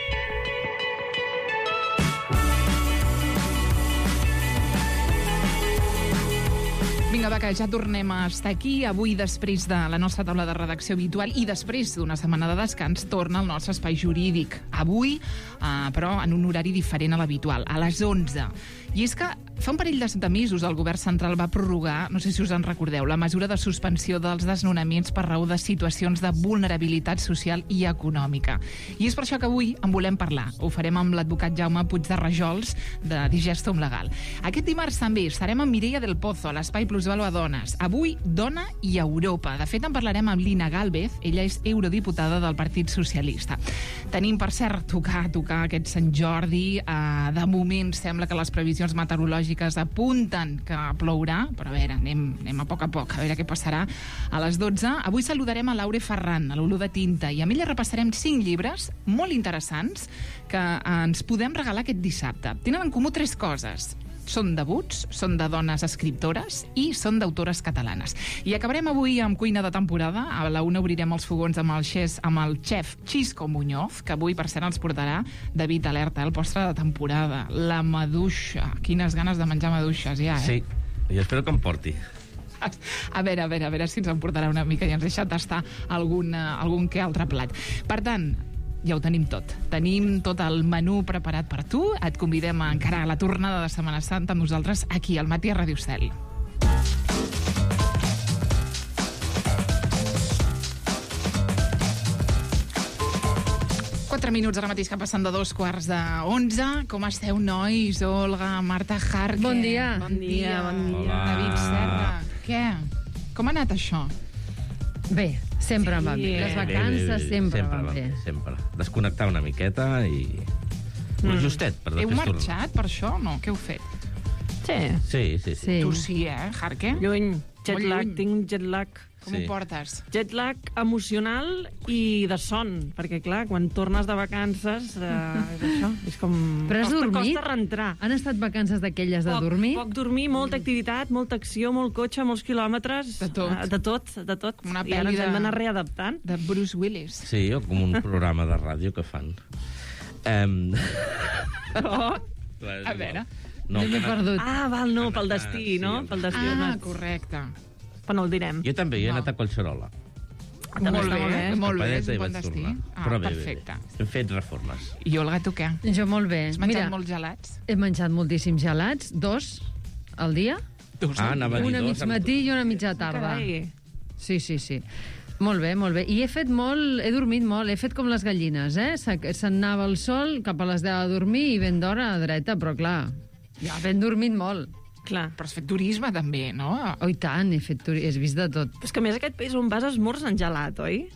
Vinga, va, que ja tornem a estar aquí. Avui, després de la nostra taula de redacció habitual i després d'una setmana de descans, torna el nostre espai jurídic. Avui, eh, però, en un horari diferent a l'habitual, a les onze. I és que fa un parell de mesos el govern central va prorrogar, no sé si us en recordeu, la mesura de suspensió dels desnonaments per raó de situacions de vulnerabilitat social i econòmica. I és per això que avui en volem parlar. Ho farem amb l'advocat Jaume Puig de Rajols, de Digestum Legal. Aquest dimarts també estarem amb Mireia del Pozo, a l'Espai Plusvalo a Dones. Avui, Dona i Europa. De fet, en parlarem amb Lina Gálvez, ella és eurodiputada del Partit Socialista. Tenim, per cert, tocar, tocar aquest Sant Jordi. Uh, de moment sembla que les previsions meteorològiques apunten que plourà, però a veure, anem, anem a poc a poc, a veure què passarà. A les dotze, avui saludarem a Laure Ferran, a l'Olor de Tinta, i amb ella repassarem cinc llibres molt interessants que ens podem regalar aquest dissabte. Tenen en comú tres coses. Són debuts, són de dones escriptores i són d'autores catalanes. I acabarem avui amb cuina de temporada. A la una obrirem els fogons amb el xef, amb el xef Xisco Muñoz, que avui, per cert, ens portarà David Alerta, el postre de temporada. La maduixa. Quines ganes de menjar maduixes, ja, eh? Sí, i espero que em porti. A veure, a veure, a veure si ens en portarà una mica i ens deixa tastar algun, algun que altre plat. Per tant, ja ho tenim tot. Tenim tot el menú preparat per tu. Et convidem a encarar la tornada de Setmana Santa amb nosaltres aquí al matí a Ràdio Estel. Quatre minuts ara mateix que passen de dos quarts de onze. Com esteu, nois? Olga, Marta Jarque. Bon dia. Bon dia. Bon dia. Hola. David Serra. Què? Com ha anat això? Bé, Sempre sí. van bé. Les vacances sempre, sempre van bé. Sempre. Desconnectar una miqueta i... Mm. Justet, per Heu després marxat per això o no? Què heu fet? Sí. Sí, sí, sí. Sí. Tu sí, eh, Jarque? Lluny. Jet Molt lag, lluny. tinc jet lag. Com Sí. ho portes? Jet lag emocional i de son, perquè, clar, quan tornes de vacances, eh, és això, és com... Però has costa, dormit? Costa reentrar. Han estat vacances d'aquelles de Poc, dormir? poc dormir, molta activitat, molta acció, molt cotxe, molts quilòmetres... De tot. eh, De tot, de tot. Com una I ara pel·li ens de- hem d'anar readaptant. De Bruce Willis. Sí, o com un programa de ràdio que fan. Um... Oh. A veure. No, M'he que no- perdut. Ah, val, no, pel destí, sí, no? Pel destí. Ah, no. correcte. Però no el direm. Jo també, jo he No. anat a Collserola. També Molt està bé, molt bé. molt bé, és Escapadeta i un bon vaig destí. tornar. Ah, Però bé, bé, perfecte. bé. Hem fet reformes. I Olga, tu què? Jo molt bé. Has menjat Mira, molts gelats? he menjat moltíssims gelats, dos al dia, Dos. Ah, anava a dir una dos. mig amb- matí i una mitja tarda. Carai. Sí, sí, sí. Molt bé, molt bé. I he fet molt, he dormit molt, he fet com les gallines, eh? Se- Se'n anava el sol cap a les deu a dormir i ben d'hora a dreta, però clar, ja ben dormit molt. Clar. Però has fet turisme, també, no? Oh, i tant, he, fet, turi- he vist de tot. És que a més aquest país on vas esmorzen gelat, oi?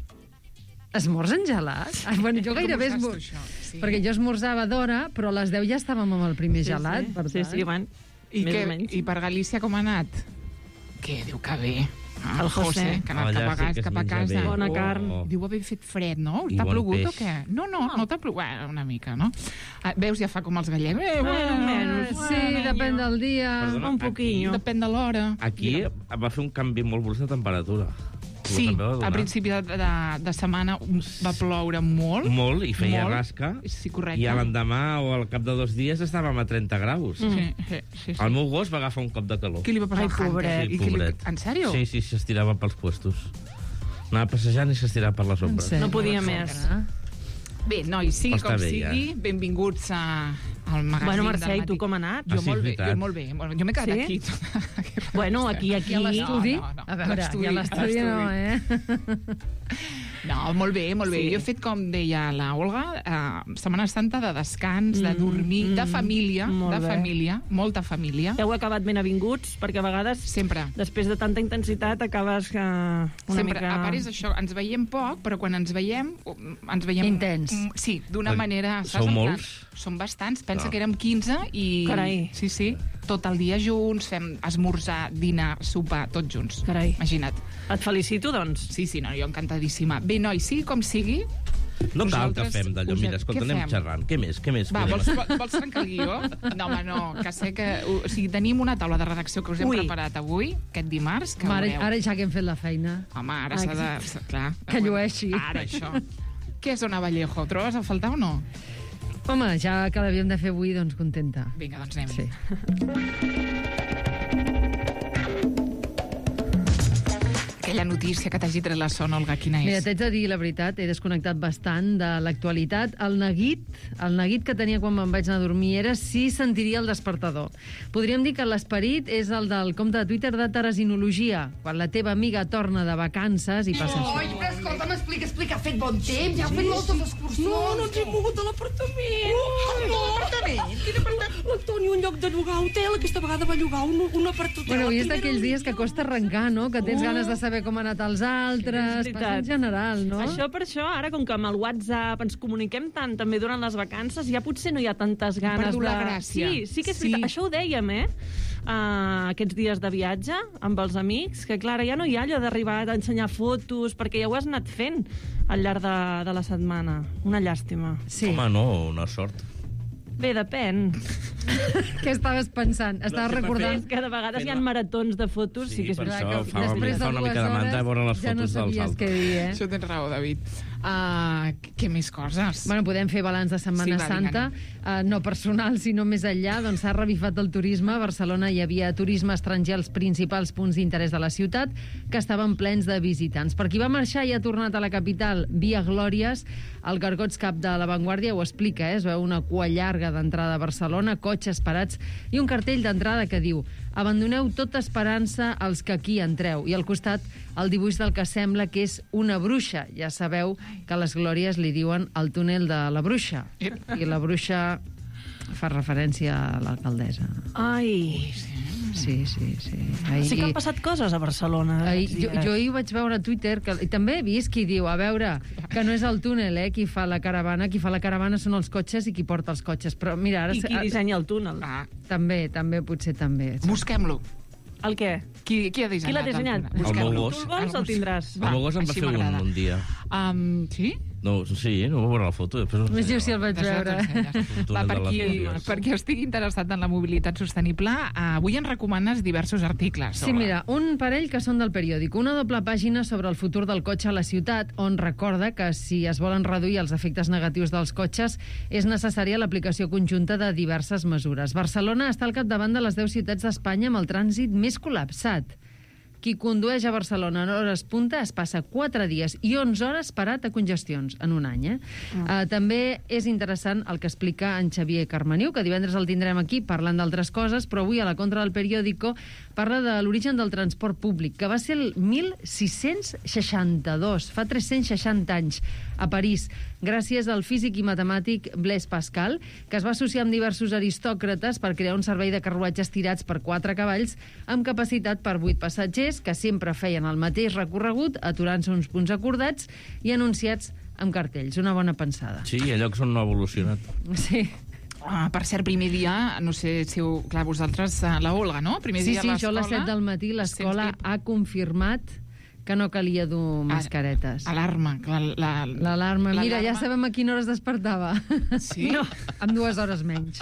Esmorzen gelat? Ah, bueno, jo Com gairebé... ho saps, Esmor... tu, això? Sí. Perquè jo esmorzava d'hora, però a les deu ja estàvem amb el primer Sí, gelat, sí. per Sí, tant... sí, van. I, Més què, o menys. I per Galícia com ha anat? Què? Diu que bé. Ah, El José. que ha anat Allà cap a, sí casa, que es cap a menja casa. bé. Bona Oh, carn. oh. Diu haver fet fred, no? I T'ha bon plogut peix. o què? No, no, no t'ha plogut. Bueno, una mica, no? Ah, veus, ja fa com els gallecs. Eh, bueno, menys. Sí, depèn del dia. Perdona, Un poquillo. Depèn de l'hora. Aquí va fer un canvi molt brusc de temperatura. Sí, Us en vau adonar? a principi de, de, de setmana va ploure molt. Molt, i feia Molt. rasca. Sí, correcte. I a l'endemà o al cap de dos dies estàvem a trenta graus. Sí, sí, sí, sí. El meu gos va agafar un cop de calor. Què li va passar Ai, al Hunter? pobret. I Sí, què li... pobret. En sèrio? Sí, sí, s'estirava pels puestos. Anava passejant i s'estirava per les ombres. sèrio? No podia més. Bé, noi, sigui Està com bé, sigui, ja. benvinguts a, al magazín Bueno, del Mercè, i matí. tu com ha anat? Jo Ah, sí, molt és bé, veritat. jo molt bé. Molt- Jo m'he quedat Sí? aquí. Bueno, aquí, aquí... I a l'estudi? No, no, no. A veure, L'estudi, i a l'estudi no, l'estudi. eh? No, molt bé, molt bé. Sí. Jo he fet, com deia la Olga, eh, Setmana Santa de descans, de dormir, mm, de família, molt de bé. família, molta família. Heu acabat ben avinguts, perquè a vegades, Sempre. després de tanta intensitat, acabes que una Sempre, mica... a part és això, ens veiem poc, però quan ens veiem, mm, ens veiem... Intens. mm, Sí, d'una Oi, manera... saps? sou En plan, molts? Som bastants, pensa No. que érem quinze i... Carai. Sí, sí, tot el dia junts, fem esmorzar, dinar, sopar, tots junts. Carai. Imagina't. Et felicito, doncs. Sí, sí, no, jo encantadíssima. Bé, noi, sigui com sigui... No cal que nosaltres fem d'allò. us- Mira, escolta, què anem fem? xerrant. Què més? Què més? Va, podem- vols, vol- vols trencar el guió? No, home, no, que sé que... O sigui, tenim una taula de redacció que us hem Ui. preparat avui, aquest dimarts, que Ara, veureu. ara ja que hem fet la feina. Home, ara Ai, s'ha de... Clar. que llueixi. Ara, això. Què és Ona Vallejo? Trobes a faltar o no? Home, ja que l'havíem de fer avui, doncs contenta. Vinga, doncs anem. Sí. Aquella notícia que t'hagi tret la son, Olga, quina és? Mira, t'haig de dir la veritat, he desconnectat bastant de l'actualitat. El neguit, el neguit que tenia quan me'n vaig anar a dormir era si sentiria el despertador. Podríem dir que l'esperit és el del compte de Twitter de Teresinologia, quan la teva amiga torna de vacances i passa Oi, això. però escolta'm, explica, explica. Ha fet bon temps, ja heu fet moltes excursions. No, no ens hem mogut a l'apartament. Oh, no, l'apartament? Quin apartament? L'Antoni, un lloc de llogar hotel, aquesta vegada va llogar un, un apartat. Bueno, i és d'aquells dies que costa arrencar, no? Que tens ganes de saber com han anat els altres, passa en general, no? Això per això, ara, com que amb el WhatsApp ens comuniquem tant també durant les vacances, ja potser no hi ha tantes ganes perdut de... la gràcia. Sí, sí que és Sí. veritat. Això ho dèiem, eh? Uh, aquests dies de viatge amb els amics, que clar, ja no hi ha allò d'arribar a ensenyar fotos, perquè ja ho has anat fent al llarg de, de la setmana. Una llàstima. Sí. Home, no, una sort. Bé, depèn. Què estaves pensant? Estaves per recordant... És que de vegades hi ha maratons de fotos, sí, Sí, que és per veritat. això que- fa, després de fa una dues mica de mandra hores veure les ja no fotos dels sabies altres. què dir, eh? Això tens raó, David. Uh, què més coses? Bueno, podem fer balanç de Setmana Sí, va, Santa, uh, no personal, sinó més enllà. Doncs s'ha revifat el turisme. A Barcelona hi havia turisme estranger als principals punts d'interès de la ciutat, que estaven plens de visitants. Per qui va marxar i ha tornat a la capital via Glòries, el Gargots cap de La Vanguardia ho explica, eh? Es veu una cua llarga d'entrada a Barcelona, cotxes parats i un cartell d'entrada que diu: abandoneu tota esperança als que aquí entreu. I al costat el dibuix del que sembla que és una bruixa. Ja sabeu que a les Glòries li diuen el túnel de la bruixa. I la bruixa fa referència a l'alcaldessa. Ai, Sí, sí, sí. Ahir... Sí que han passat coses a Barcelona. Ahir, jo, jo ahir ho vaig veure a Twitter, que, i també he vist qui diu, a veure, que no és el túnel, eh, qui fa la caravana, qui fa la caravana són els cotxes i qui porta els cotxes. Però mira, ara... I qui dissenya el túnel. Ah, també, també, potser també. Busquem-lo. El què? Qui, qui ha dissenyat? Qui l'ha dissenyat? El meu gos. Tu el vols, el tindràs. El meu gos em va així fer un, m'agrada. un dia. Um, sí? No, sí, no va veure la foto. Després Més jo si el vaig veure. Va, per, qui, per qui estigui interessat en la mobilitat sostenible, avui ens recomanes diversos articles. Sí, mira, un parell que són del periòdic. Una doble pàgina sobre el futur del cotxe a la ciutat, on recorda que si es volen reduir els efectes negatius dels cotxes és necessària l'aplicació conjunta de diverses mesures. Barcelona està al capdavant de les deu ciutats d'Espanya amb el trànsit més col·lapsat. Qui condueix a Barcelona en hores punta es passa quatre dies i onze hores parat a congestions en un any. Eh? Mm. Uh, també és interessant el que explica en Xavier Carmeniu, que divendres el tindrem aquí parlant d'altres coses, però avui a la contra del periòdico parla de l'origen del transport públic, que va ser el mil sis-cents seixanta-dos, fa tres-cents seixanta anys, a París, gràcies al físic i matemàtic Blaise Pascal, que es va associar amb diversos aristòcrates per crear un servei de carruatges tirats per quatre cavalls amb capacitat per vuit passatgers, que sempre feien el mateix recorregut, aturant-se uns punts acordats i anunciats amb cartells. Una bona pensada. Sí, hi ha llocs on no ha evolucionat. Sí. Uh, per cert, primer dia, no sé si ho... Clar, vosaltres, uh, la Olga, no? Primer sí, dia sí, a jo a les set del matí l'escola ha confirmat que no calia dur mascaretes. Alarma. L'alarma. La, Mira, ja sabem a quina hora es despertava. Sí? No, amb dues hores menys.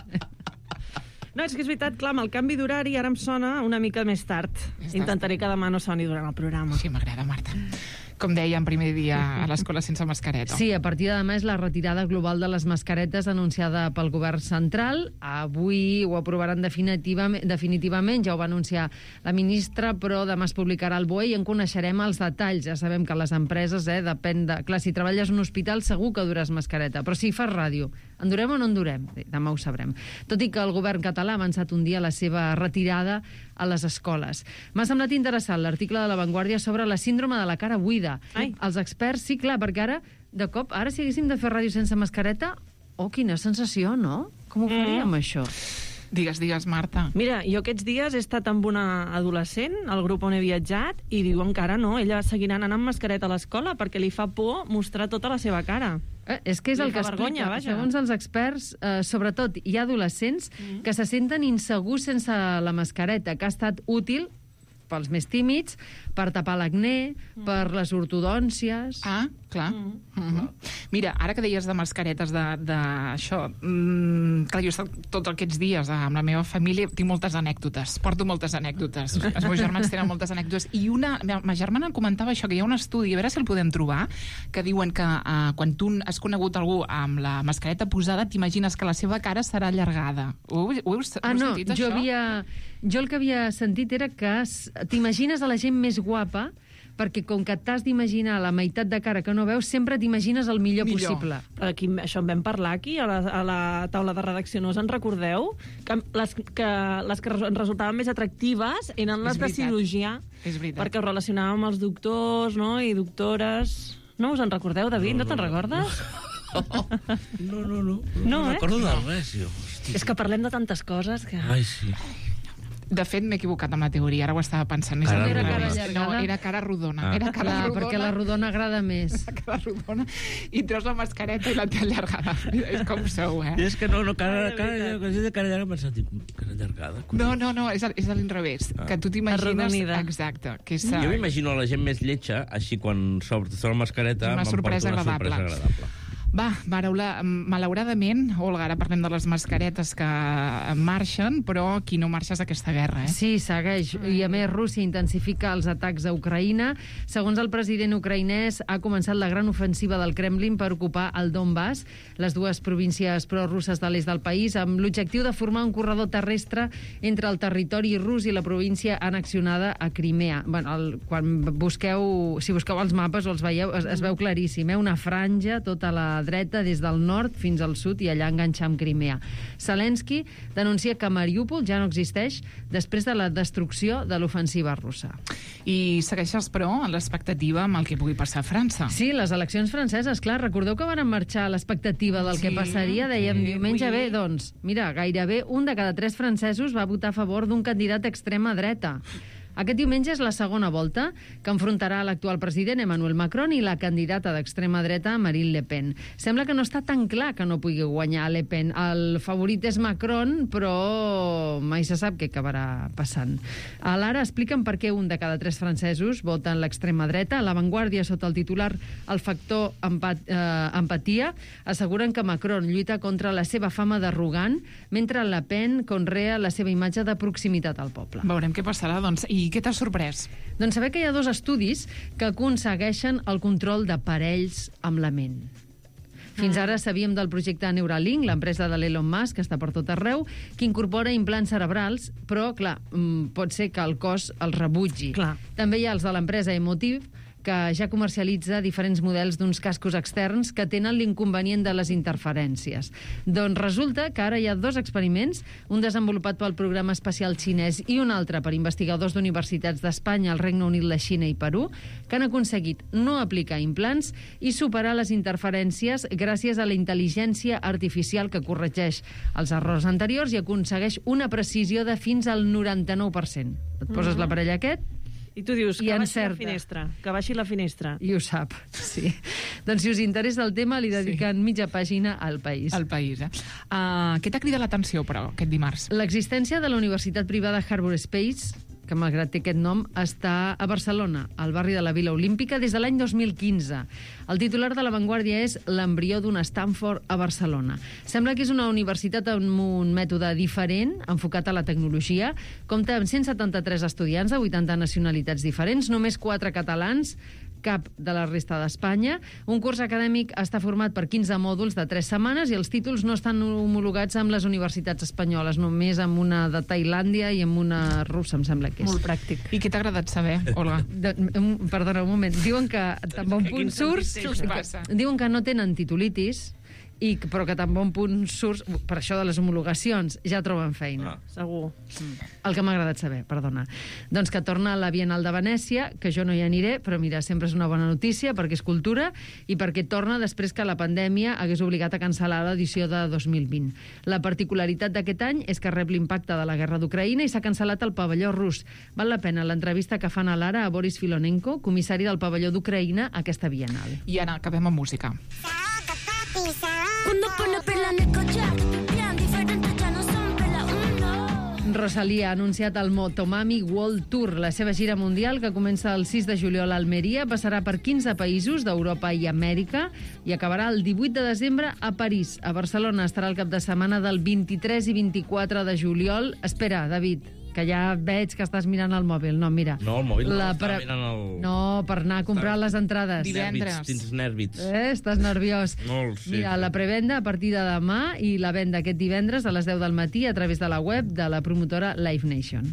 No, és que és veritat, clar, amb el canvi d'horari ara em sona una mica més tard. Intentaré que demà no soni durant el programa. Sí, m'agrada, Marta. Com deia, en primer dia a l'escola sense mascareta. Sí, a partir de demà és la retirada global de les mascaretes anunciada pel govern central. Avui ho aprovaran definitivament, definitivament, ja ho va anunciar la ministra, però demà es publicarà el B O E i en coneixerem els detalls. Ja sabem que les empreses, eh, depèn de... Clar, si treballes en un hospital segur que dures mascareta, però si fas ràdio, en durem o no en durem? Demà ho sabrem. Tot i que el govern català ha avançat un dia la seva retirada a les escoles. M'ha semblat interessant l'article de La Vanguardia sobre la síndrome de la cara buida. Ai. Els experts, sí, clar, perquè ara, de cop, ara si haguéssim de fer ràdio sense mascareta, oh, quina sensació, no? Com ho faríem, mm. això? Digues, digues, Marta. Mira, jo aquests dies he estat amb una adolescent, al grup on he viatjat, i diu encara no, ella seguirà anant amb mascareta a l'escola perquè li fa por mostrar tota la seva cara. Eh, és que és li el que vergonya, explica. vaja. Segons els experts, eh, sobretot hi ha adolescents mm. que se senten insegurs sense la mascareta, que ha estat útil pels més tímids, per tapar l'acné, mm. per les ortodòncies... Ah, clar. Mm. Mm-hmm. Mira, ara que deies de mascaretes, d'això, mm, clar, jo he estat tots aquests dies amb la meva família, tinc moltes anècdotes, porto moltes anècdotes. Els meus germans tenen moltes anècdotes. I una, ma germana em comentava això, que hi ha un estudi, a veure si el podem trobar, que diuen que uh, quan tu has conegut algú amb la mascareta posada, t'imagines que la seva cara serà allargada. Ho, ho, ho, ho ah, no, sentit, jo això? havia... Jo el que havia sentit era que t'imagines a la gent més guapa perquè com que t'has d'imaginar la meitat de cara que no veus, sempre t'imagines el millor, millor possible. Aquí, això en vam parlar aquí, a la, a la taula de redacció, no us en recordeu? Que les que, les que ens resultaven més atractives eren les de cirurgià, és veritat. perquè ho relacionàvem amb els doctors, no?, i doctores... No us en recordeu, David? No, no te'n no, recordes? No, no, no. No, no, no eh? recordo de res, jo. Hosti. És que parlem de tantes coses que... Ai, sí. De fet, m'he equivocat amb la teoria, ara ho estava pensant. Cara era cara allargada? No, era cara rodona. Ah. Era cara Clar, rodona. perquè la rodona agrada més. La cara rodona, i treus la mascareta i la té allargada. És com sou, eh? I és que no, no, cara, cara, cara, cara, cara allargada, m'ha sentit cara allargada. No, no, no, és, és a l'inrevés. Ah. Que tu t'imagines... Exacte. Que és, jo m'imagino la gent més lletja, així quan s'obre tota la mascareta... Una sorpresa agradable. Sorpresa agradable. Va, Maraula, malauradament, Olga, ara parlem de les mascaretes que marxen, però qui no marxa és aquesta guerra, eh? Sí, segueix. I a més, Rússia intensifica els atacs a Ucraïna. Segons el president ucraïnès, ha començat la gran ofensiva del Kremlin per ocupar el Donbass, les dues províncies prorusses de l'est del país, amb l'objectiu de formar un corredor terrestre entre el territori rus i la província annexionada a Crimea. Bueno, el, quan busqueu, si busqueu els mapes o els veieu, es, es veu claríssim, eh? Una franja tota la dreta des del nord fins al sud i allà enganxar amb Crimea. Zelensky denuncia que Mariúpol ja no existeix després de la destrucció de l'ofensiva russa. I segueixes, però, en l'expectativa amb el que pugui passar a França. Sí, les eleccions franceses, clar, recordeu que van marxar a l'expectativa del Sí, que passaria, dèiem sí, diumenge, oui. bé, doncs, mira, gairebé un de cada tres francesos va votar a favor d'un candidat d'extrema dreta. Aquest diumenge és la segona volta que enfrontarà l'actual president Emmanuel Macron i la candidata d'extrema dreta Marine Le Pen. Sembla que no està tan clar que no pugui guanyar Le Pen. El favorit és Macron, però mai se sap què acabarà passant. A l'Ara expliquen per què un de cada tres francesos voten l'extrema dreta. A l'avantguàrdia, sota el titular El factor empat, eh, empatia, asseguren que Macron lluita contra la seva fama d'arrogant, mentre Le Pen conrea la seva imatge de proximitat al poble. Veurem què passarà, doncs. I què t'ha sorprès? Doncs saber que hi ha dos estudis que aconsegueixen el control de parells amb la ment. Fins ara sabíem del projecte Neuralink, l'empresa de l'Elon Musk, que està per tot arreu, que incorpora implants cerebrals, però, clar, pot ser que el cos els rebutgi. Clar. També hi ha els de l'empresa Emotiv, que ja comercialitza diferents models d'uns cascos externs que tenen l'inconvenient de les interferències. Doncs resulta que ara hi ha dos experiments, un desenvolupat pel programa espacial xinès i un altre per investigadors d'universitats d'Espanya, el Regne Unit, la Xina i Perú, que han aconseguit no aplicar implants i superar les interferències gràcies a la intel·ligència artificial que corregeix els errors anteriors i aconsegueix una precisió de fins al noranta-nou per cent. Et poses Mhm. l'aparell aquest I tu dius que I baixi encerta. la finestra, que baixi la finestra. i ho sap, sí. Doncs si us interessa el tema, li dediquen sí. mitja pàgina al País. Al País, eh? Uh, què t'ha cridat l'atenció, però, aquest dimarts? L'existència de la Universitat Privada Harbour Space, que malgrat té aquest nom, està a Barcelona, al barri de la Vila Olímpica, des de l'any dos mil quinze. El titular de l'avantguàrdia és l'embrió d'un Stanford a Barcelona. Sembla que és una universitat amb un mètode diferent, enfocat a la tecnologia. Compta amb cent setanta-tres estudiants de vuitanta nacionalitats diferents, només quatre catalans, cap de la resta d'Espanya. Un curs acadèmic està format per quinze mòduls de tres setmanes i els títols no estan homologats amb les universitats espanyoles, només amb una de Tailàndia i amb una russa, em sembla que és. Molt pràctic. I què t'ha agradat saber, Olga? De, un, perdona, un moment. Diuen que tan bon punt surts... Què us passa? Diuen que no tenen titulitis, i, però que tan bon punt surts, per això de les homologacions, ja troben feina. Ah, segur. El que m'ha agradat saber, perdona. Doncs que torna a la Bienal de Venècia, que jo no hi aniré, però mira, sempre és una bona notícia, perquè és cultura, i perquè torna després que la pandèmia hagués obligat a cancel·lar l'edició de dos mil vint. La particularitat d'aquest any és que rep l'impacte de la guerra d'Ucraïna i s'ha cancel·lat el pavelló rus. Val la pena l'entrevista que fan a l'Ara a Boris Filonenko, comissari del pavelló d'Ucraïna, a aquesta Bienal. I ara acabem amb música. Cuando pone perla en el collar, bien diferente, ya no son perla uno. Rosalía ha anunciat el Motomami World Tour. La seva gira mundial, que comença el sis de juliol a Almeria, passarà per quinze països d'Europa i Amèrica i acabarà el divuit de desembre a París. A Barcelona estarà el cap de setmana del vint-i-tres i vint-i-quatre de juliol. Espera, David, que ja veig que estàs mirant el mòbil. No, mira. No, el mòbil no, La estava pre- mirant el... No, per anar a comprar les entrades. Nervis, tens nervis. Eh, estàs nerviós. Molt, sí. Mira, la prevenda a partir de demà i la venda aquest divendres a les deu del matí a través de la web de la promotora Live Nation.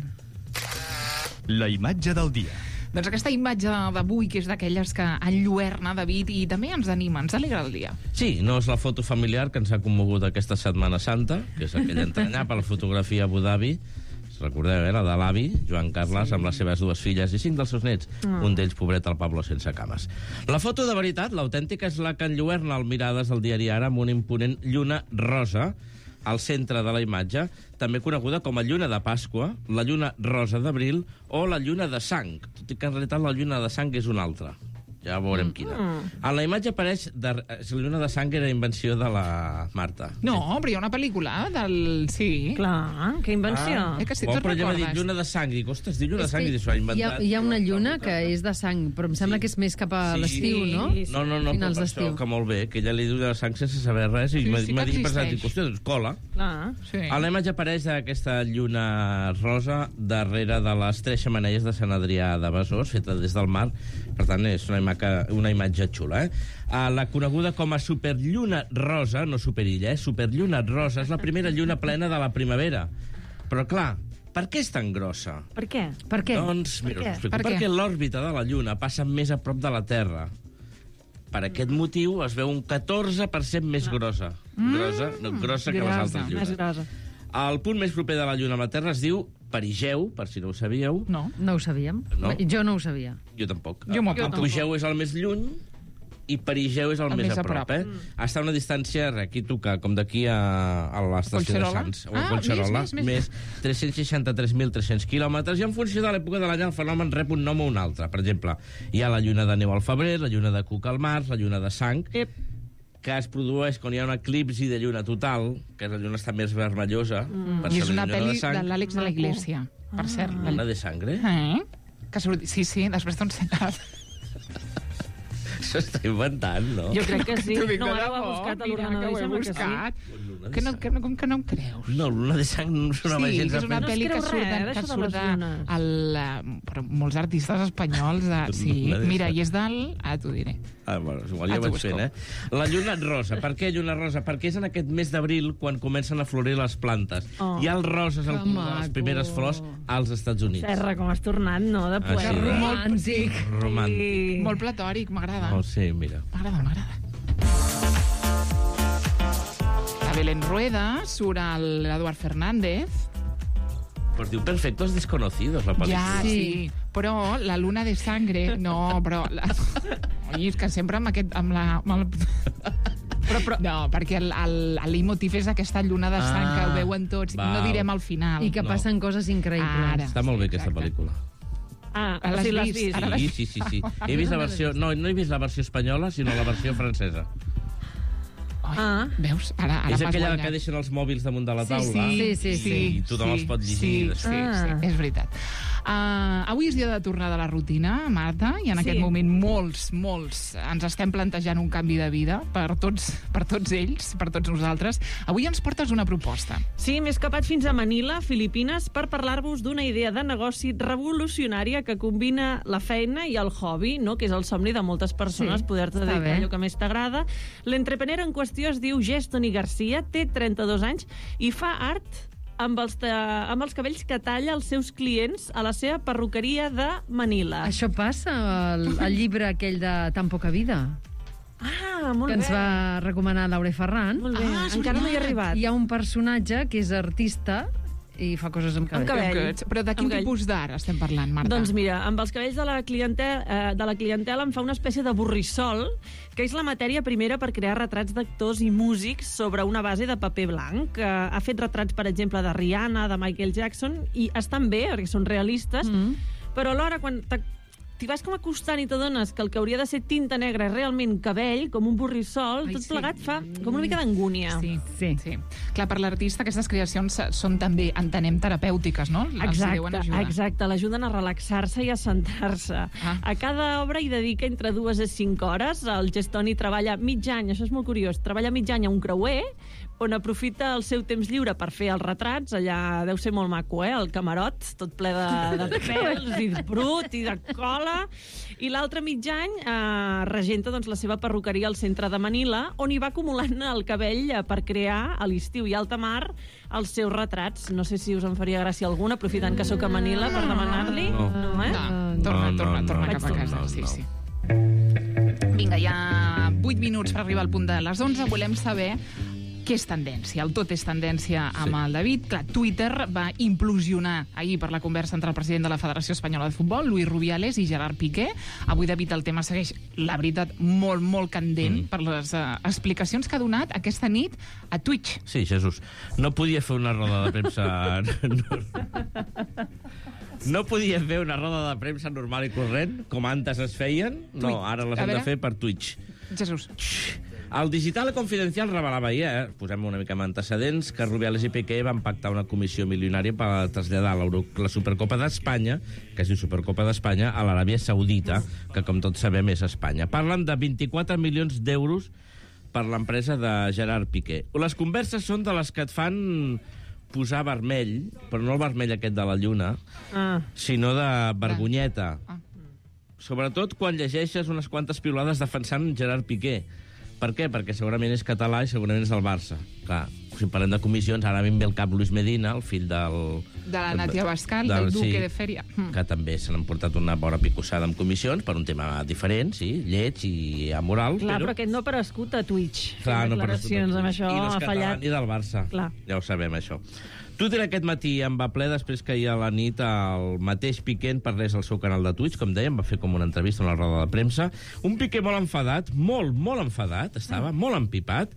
La imatge del dia. Doncs aquesta imatge d'avui, que és d'aquelles que enlluerna, David, i també ens anima, ens alegra el dia. Sí, no és la foto familiar que ens ha commogut aquesta Setmana Santa, que és aquella entranyable fotografia a Abu Dhabi. Recordeu, era de l'avi, Joan Carles, sí, amb les seves dues filles i cinc dels seus nets. Ah. Un d'ells, pobret, el Pablo sense cames. La foto de veritat, l'autèntica, és la que enlluerna al Mirades del diari Ara amb una imponent lluna rosa al centre de la imatge, també coneguda com a lluna de Pasqua, la lluna rosa d'abril o la lluna de sang, tot i que en realitat la lluna de sang és una altra. Ja veurem mm. quina. En la imatge apareix... De... La lluna de sang era invenció de la Marta. No, però hi ha una pel·lícula del... Sí. Clar, que invenció. Ah, eh, que si oh, te'n però ella m'ha dit recordes. lluna de sang. Dic, ostres, diu lluna de És sang que i diu, s'ho ha hi ha, inventat. hi ha una lluna que és de sang, però em sembla que és més cap a Sí. l'estiu, no? No, no, no, Finals però per això, d'estiu. que molt bé, que ella li diu de sang sense saber res i Sí, m'ha sí m'ha que dit, existeix. dic, hòstia, doncs cola. Clar. Sí. A la imatge apareix aquesta lluna rosa darrere de les tres xemeneies de Sant Adrià de Besòs, feta des del mar. Per tant, és una imatge, una imatge xula, eh? La coneguda com a superlluna rosa, no superilla, eh? Superlluna rosa, és la primera lluna plena de la primavera. Però, clar, per què és tan grossa? Per què? Per què? Doncs, mira, Per què? us explico. Per què? Perquè l'òrbita de la lluna passa més a prop de la Terra. Per aquest motiu es veu un catorze per cent més grossa. Mm. Grossa, no, grossa que les Grossa. altres llunes. Més grossa. El punt més proper de la Lluna a la Terra es diu Perigeu, per si no ho sabíeu. No. No ho sabíem. No? Jo no ho sabia. Jo tampoc. Jo m'ho apunto. Apogeu és el més lluny i Perigeu és el, El més, més a a prop. prop. Eh? Mm. Està a una distància, re, aquí toca, com d'aquí a, a l'estació de Collserola? Sants. O Ah, a Collserola, més, més, més. tres-cents seixanta-tres mil tres-cents quilòmetres, i en funció de l'època de l'any el fenomen rep un nom o un altre. Per exemple, hi ha la lluna de neu al febrer, la lluna de cuc al març, la lluna de sang, Ep. que es produeix quan hi ha un eclipsi de lluna total, que la lluna està més vermellosa. Mm. per I ser és la una lluna pel·li de sang. de l'Àlex de la Iglesia, per cert. La... Lluna de sangre? Eh? Que surt... Sí, sí, després t'ho ensenyaràs. Això està inventant, no? Jo crec que sí. T'ho dic No, de ara ho ha debò, buscat a mira, l'ordenador que i ho he sembla que buscat. sí. Que no, que no, com que no em creus? No, l'una de sang no sonava Sí, gens que és una a pel·li No que es creu surt, res, de, eh, que d'això de surt les de, llunes. el, eh, però molts artistes espanyols. De, sí, Una de mira, esas. i és del... Ah, t'ho diré. Ah, bueno, igual Ah, ja ho t'ho vaig busco. fent, eh? La lluna rosa. Per què lluna rosa? Perquè és en aquest mes d'abril quan comencen a florir les plantes. Oh. Hi ha els roses al Que color de les maco. primeres flors als Estats Units. Serra, com has tornat, no? De Ah, sí, poeta. eh? Romàntic. Romàntic. Molt platòric, m'agrada. Oh, sí, mira. M'agrada, m'agrada. A Belén Rueda surt el- l'Eduard Fernández. Però es diu Perfectos Desconocidos, la pel·lícula. Ja, sí. Però la luna de sangre... No, però... La... Oi, és que sempre amb aquest... Amb la, amb el... Però, però... No, perquè el, el, el leitmotiv és aquesta lluna de sang Ah, que ho veuen tots. val. No direm al final. I que No. passen coses increïbles. Ara. Està molt bé, aquesta Exacte. pel·lícula. Ah, Ara o l'has sigui, l'has vist, vist. ara l'has Sí, sí, sí, sí. He vist la versió... No, no he vist la versió espanyola, sinó la versió francesa. Oi, Ah. Veus? Ara, ara És m'has aquella guanyat. que deixen els mòbils damunt de la Sí, taula. sí, sí, sí. I tothom els pot llegir. Sí, després. sí, Ah. sí, és veritat. Uh, avui és dia de tornar de la rutina, Marta, i en Sí. aquest moment molts, molts ens estem plantejant un canvi de vida per tots, per tots ells, per tots nosaltres. Avui ens portes una proposta. Sí, m'he escapat fins a Manila, Filipines, per parlar-vos d'una idea de negoci revolucionària que combina la feina i el hobby, no? Que és el somni de moltes persones, Sí, poder-te està dedicar bé. a allò que més t'agrada. L'entrepreneur en qüestió es diu Gestoni Garcia, té trenta-dos anys i fa art amb els, te, amb els cabells que talla els seus clients a la seva perruqueria de Manila. Això passa al, al llibre aquell de Tan poca vida, Ah, molt que ens bé. va recomanar l'Aure Ferran. Molt bé. Ah, és Encara no hi he veritat. arribat. Hi ha un personatge que és artista i fa coses amb cabell. Amb cabell. Però de quin Amb cabell. tipus d'art estem parlant, Marta? Doncs mira, amb els cabells de la, clientela, eh, de la clientela em fa una espècie de borrissol, que és la matèria primera per crear retrats d'actors i músics sobre una base de paper blanc. Eh, ha fet retrats, per exemple, de Rihanna, de Michael Jackson, i estan bé, perquè són realistes, Mm. però alhora, quan te- t'hi vas com acostant i t'adones que el que hauria de ser tinta negra és realment cabell, com un borrissol, Ai, tot sí. plegat fa com una mica d'angúnia. Sí, Sí. sí. Clar, per l'artista aquestes creacions són també, entenem, terapèutiques, no? Els hi Exacte, deuen ajudar. exacte, l'ajuden a relaxar-se i a centrar-se. Ah. A cada obra hi dedica entre dues a cinc hores. El Gestoni treballa mig any, això és molt curiós, treballa mig any a un creuer, on aprofita el seu temps lliure per fer els retrats. Allà deu ser molt maco, eh? El camarot, tot ple de, de pèls i de brut i de cola. I l'altre mig any eh, regenta doncs, la seva perruqueria al centre de Manila, on hi va acumulant el cabell eh, per crear a l'estiu i alta mar els seus retrats. No sé si us en faria gràcia alguna, aprofitant que sóc a Manila per demanar-li. No. No, eh? No, torna, No, no, torna, no, torna no, cap a no, casa. no, Sí, no. sí. Vinga, hi ha vuit minuts per arribar al punt de les onze. Volem saber què és tendència. El tot és tendència amb Sí. el David. Clar, Twitter va implosionar ahir per la conversa entre el president de la Federació Espanyola de Futbol, Luis Rubiales, i Gerard Piqué. Avui, David, el tema segueix, la veritat, molt, molt candent Mm. per les uh, explicacions que ha donat aquesta nit a Twitch. Sí, Jesús. No podia fer una roda de premsa... No podia fer una roda de premsa normal i corrent, com antes es feien. No, Twitch. ara les A hem de veure. fer per Twitch. Jesús. El Digital Confidencial revelava ahir, eh, posem una mica amb antecedents, que Rubiales i Piqué van pactar una comissió milionària per traslladar l'Euro- la Supercopa d'Espanya, que es diu Supercopa d'Espanya, a l'Aràbia Saudita, que com tots sabem és Espanya. Parlen de vint-i-quatre milions d'euros per l'empresa de Gerard Piqué. Les converses són de les que et fan posar vermell, però no el vermell aquest de la lluna, Ah. sinó de vergonyeta. Ah. Sobretot quan llegeixes unes quantes piulades defensant Gerard Piqué. Per què? Perquè segurament és català i segurament és del Barça. Clar, si parlem de comissions, ara a mi em ve al cap Luis Medina, el fill del... De la Natia Bascal, del, del duque sí, de Fèria. Mm. Que també se n'han portat una bona picossada amb comissions per un tema diferent, sí, lleig i amoral. Clar, però, però aquest no per escut a Twitch. Clar, no per declaracions amb això I no és ha català fallat. ni del Barça. Clar. Ja ho sabem, això. Twitter aquest matí em va ple després que ahir a la nit el mateix Piqué en parlés al seu canal de Twitch, com dèiem, va fer com una entrevista a una roda de premsa. Un Piqué molt enfadat, molt, molt enfadat, estava molt empipat,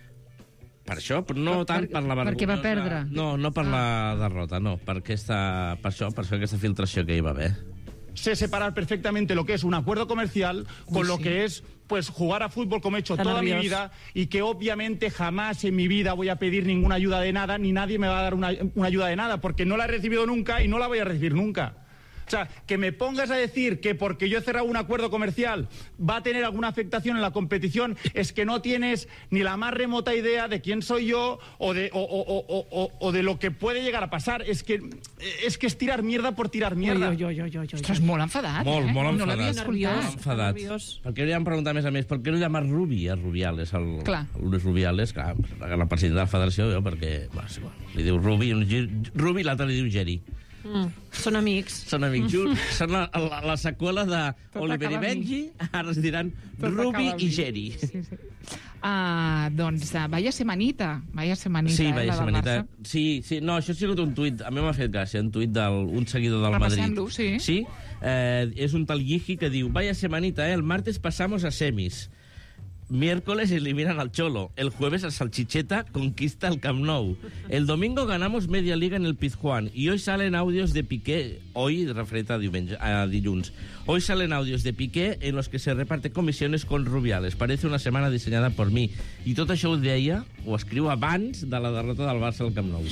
per això, però no per, tant per la vergonya. Perquè va perdre. No, no per ah. la derrota, no, per, aquesta, per això, per això aquesta filtració que hi va haver. Sé separar perfectamente lo que es un acuerdo comercial con Uy, lo sí. que es pues jugar a fútbol como he hecho Está toda nervioso. mi vida y que obviamente jamás en mi vida voy a pedir ninguna ayuda de nada ni nadie me va a dar una, una ayuda de nada porque no la he recibido nunca y no la voy a recibir nunca. O sea, que me pongas a decir que porque yo he cerrado un acuerdo comercial va a tener alguna afectación en la competición es que no tienes ni la más remota idea de quién soy yo o de, o, o, o, o, o de lo que puede llegar a pasar. Es que es, que es tirar mierda por tirar mierda. Ui, ui, ui, ui, ui. Ostres, molt enfadat, Molt, eh? molt No l'havia enfadat. escoltat. Molt enfadat. Perquè li han preguntat més a més, per què no llama Rubi a Rubiales? El, Clar. el Luis Rubiales, clar, la presidenta de la federació, jo, perquè bueno, sí, bueno, li diu Rubi, un Gi- Rubi, l'altre li diu Geri. Mm. Són amics. Són amics. Mm. Són la, la, la seqüela de Tot Oliver i acaba Benji, ara es diran Tot Rubi acaba i amb Geri. Sí, sí. Uh, doncs, uh, vaya semanita. Vaya semanita, Sí, eh, vaya la del semanita. Barça. Sí, sí, no, això ha sigut un tuit, a mi m'ha fet gràcia, un tuit d'un seguidor del Madrid. Repassant-lo, sí. Sí, eh, és un tal Guiji que diu, vaya semanita, eh, el martes pasamos a semis. Miércoles eliminan al Cholo. El jueves el Salchicheta conquista el Camp Nou. El domingo ganamos media liga en el Pizjuán. Y hoy salen audios de Piqué, hoy referente a, diumenge, a dilluns. Hoy salen audios de Piqué en los que se reparte comisiones con Rubiales. Parece una semana diseñada por mí. I tot això ho deia, ho escriu abans de la derrota del Barça al Camp Nou.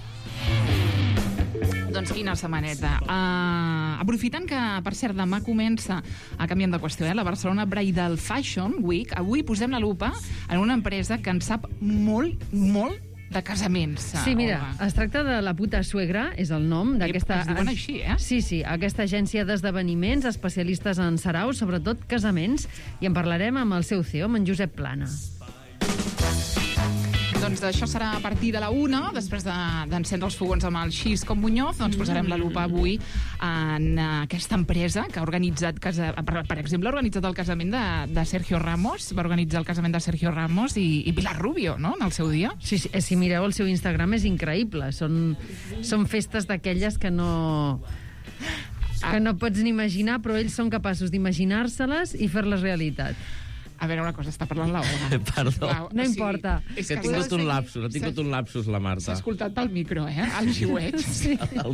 Doncs quina setmaneta. Uh, aprofitant que, per cert, demà comença, a canviant de qüestió, eh, la Barcelona Bridal Fashion Week, avui posem la lupa en una empresa que en sap molt, molt de casaments. Sí, mira, es tracta de La Puta Suegra, és el nom d'aquesta... Es diuen així, eh? Sí, sí, aquesta agència d'esdeveniments, especialistes en saraus, sobretot casaments, i en parlarem amb el seu C E O, amb en Josep Plana. Doncs això serà a partir de la una, després d'encendre de, els fogons amb el Xisco Muñoz, doncs posarem la lupa avui en aquesta empresa que ha organitzat, casa, per, per exemple, ha organitzat el casament de, de Sergio Ramos, va organitzar el casament de Sergio Ramos i, i Pilar Rubio, no?, en el seu dia. Sí, sí, si mireu el seu Instagram és increïble, són, són festes d'aquelles que no... que no pots ni imaginar, però ells són capaços d'imaginar-se-les i fer-les realitat. A veure, una cosa, està parlant la Ona. Perdó. No importa. Sí, és que ha tingut un lapsus, ha tingut un lapsus la Marta. S'ha escoltat pel micro, eh? El xiuet. Sí.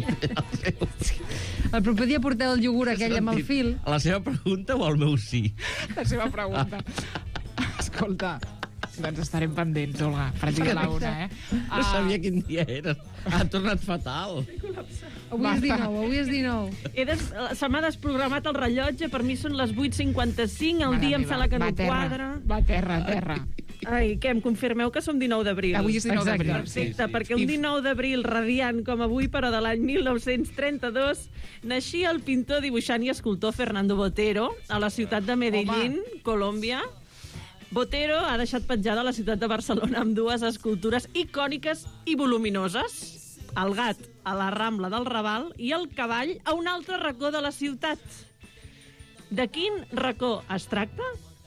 El proper dia porteu el iogurt aquell amb el fil. A la seva pregunta o al meu sí? La seva pregunta. Escolta, doncs estarem pendents, Olga, a partir de la una, eh? No uh... sabia quin dia era. Ha tornat fatal. Avui és dinou, avui és dinou. He des... Se m'ha desprogramat el rellotge, per mi són les vuit cinquanta-cinc, el Mare dia em meva, sembla que va no terra, quadra. Va a terra, a terra. Ai, què, em confirmeu que som dinou d'abril? Avui és dinou d'abril. Perfecte, Sí, sí. perquè un dinou d'abril radiant com avui, però de l'any mil nou-cents trenta-dos, naixia el pintor, dibuixant i escultor Fernando Botero a la ciutat de Medellín, Home. Colòmbia. Botero ha deixat petjada a la ciutat de Barcelona amb dues escultures icòniques i voluminoses. El gat a la Rambla del Raval i el cavall a un altre racó de la ciutat. De quin racó es tracta?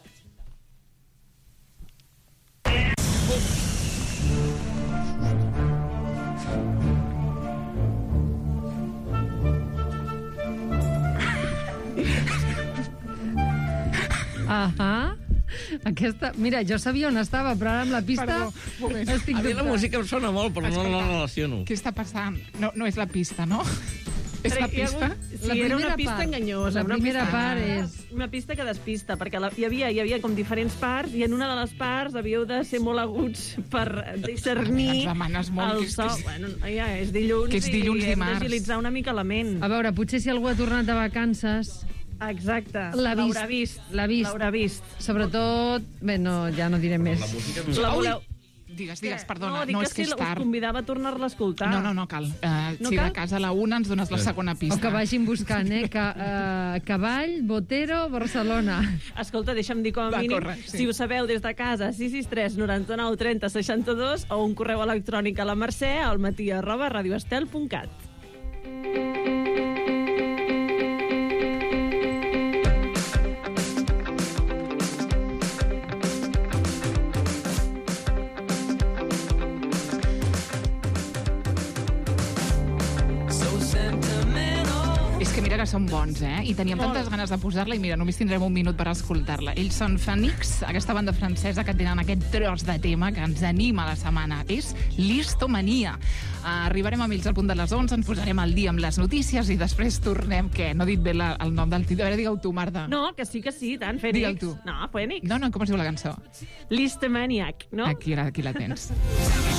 Ahà. Aquesta... Mira, jo sabia on estava, però ara amb la pista... Perdó, moment. estic A mi la dubtant. música em sona molt, però no Escolta, la relaciono. Què està passant? No, no és la pista, no? És la Hi ha pista? hagut- Sí, La era una primera pista part. enganyosa. La una primera pista... part és... Una pista que despista, perquè la, hi, havia, hi havia com diferents parts i en una de les parts havíeu de ser molt aguts per discernir Ens demanes molt, el que és- so. que és- Bueno, ja, és dilluns, que és dilluns, i hem dimarts. d'agilitzar una mica la ment. A veure, potser si algú ha tornat de vacances... Exacte. L'ha vist. L'haurà vist. L'ha vist. L'haurà vist. Sobretot... Bé, no, ja no diré més. La voleu... Digues, digues, perdona, No, dic no, que és que si és us tard. convidava a tornar-la a escoltar. No, no, no cal. Uh, No si cal? de casa a la una ens dones la segona pista. O que vagin buscant, eh? Que, uh, Cavall, Botero, Barcelona. Escolta, deixa'm dir com a Va, mínim, corre, sí. si ho sabeu des de casa, sis sis tres noranta-nou trenta seixanta-dos o un correu electrònic a la Mercè al matí arroba radioestel punt cat. És que mira que són bons, eh? I teníem Molt. tantes ganes de posar-la i mira, només tindrem un minut per escoltar-la. Ells són Phoenix, aquesta banda francesa que tenen aquest tros de tema que ens anima la setmana. És Listomania. Uh, arribarem amb ells al punt de les onze, ens posarem al dia amb les notícies i després tornem, què? No he dit bé la, el nom del títol. A veure, digue-ho tu, Marta. No, que sí, que sí, tant, Fènix. Digue-ho tu. No, Fènix. No, no, com es diu la cançó? Listomaniac, no? Aquí, la- aquí la tens.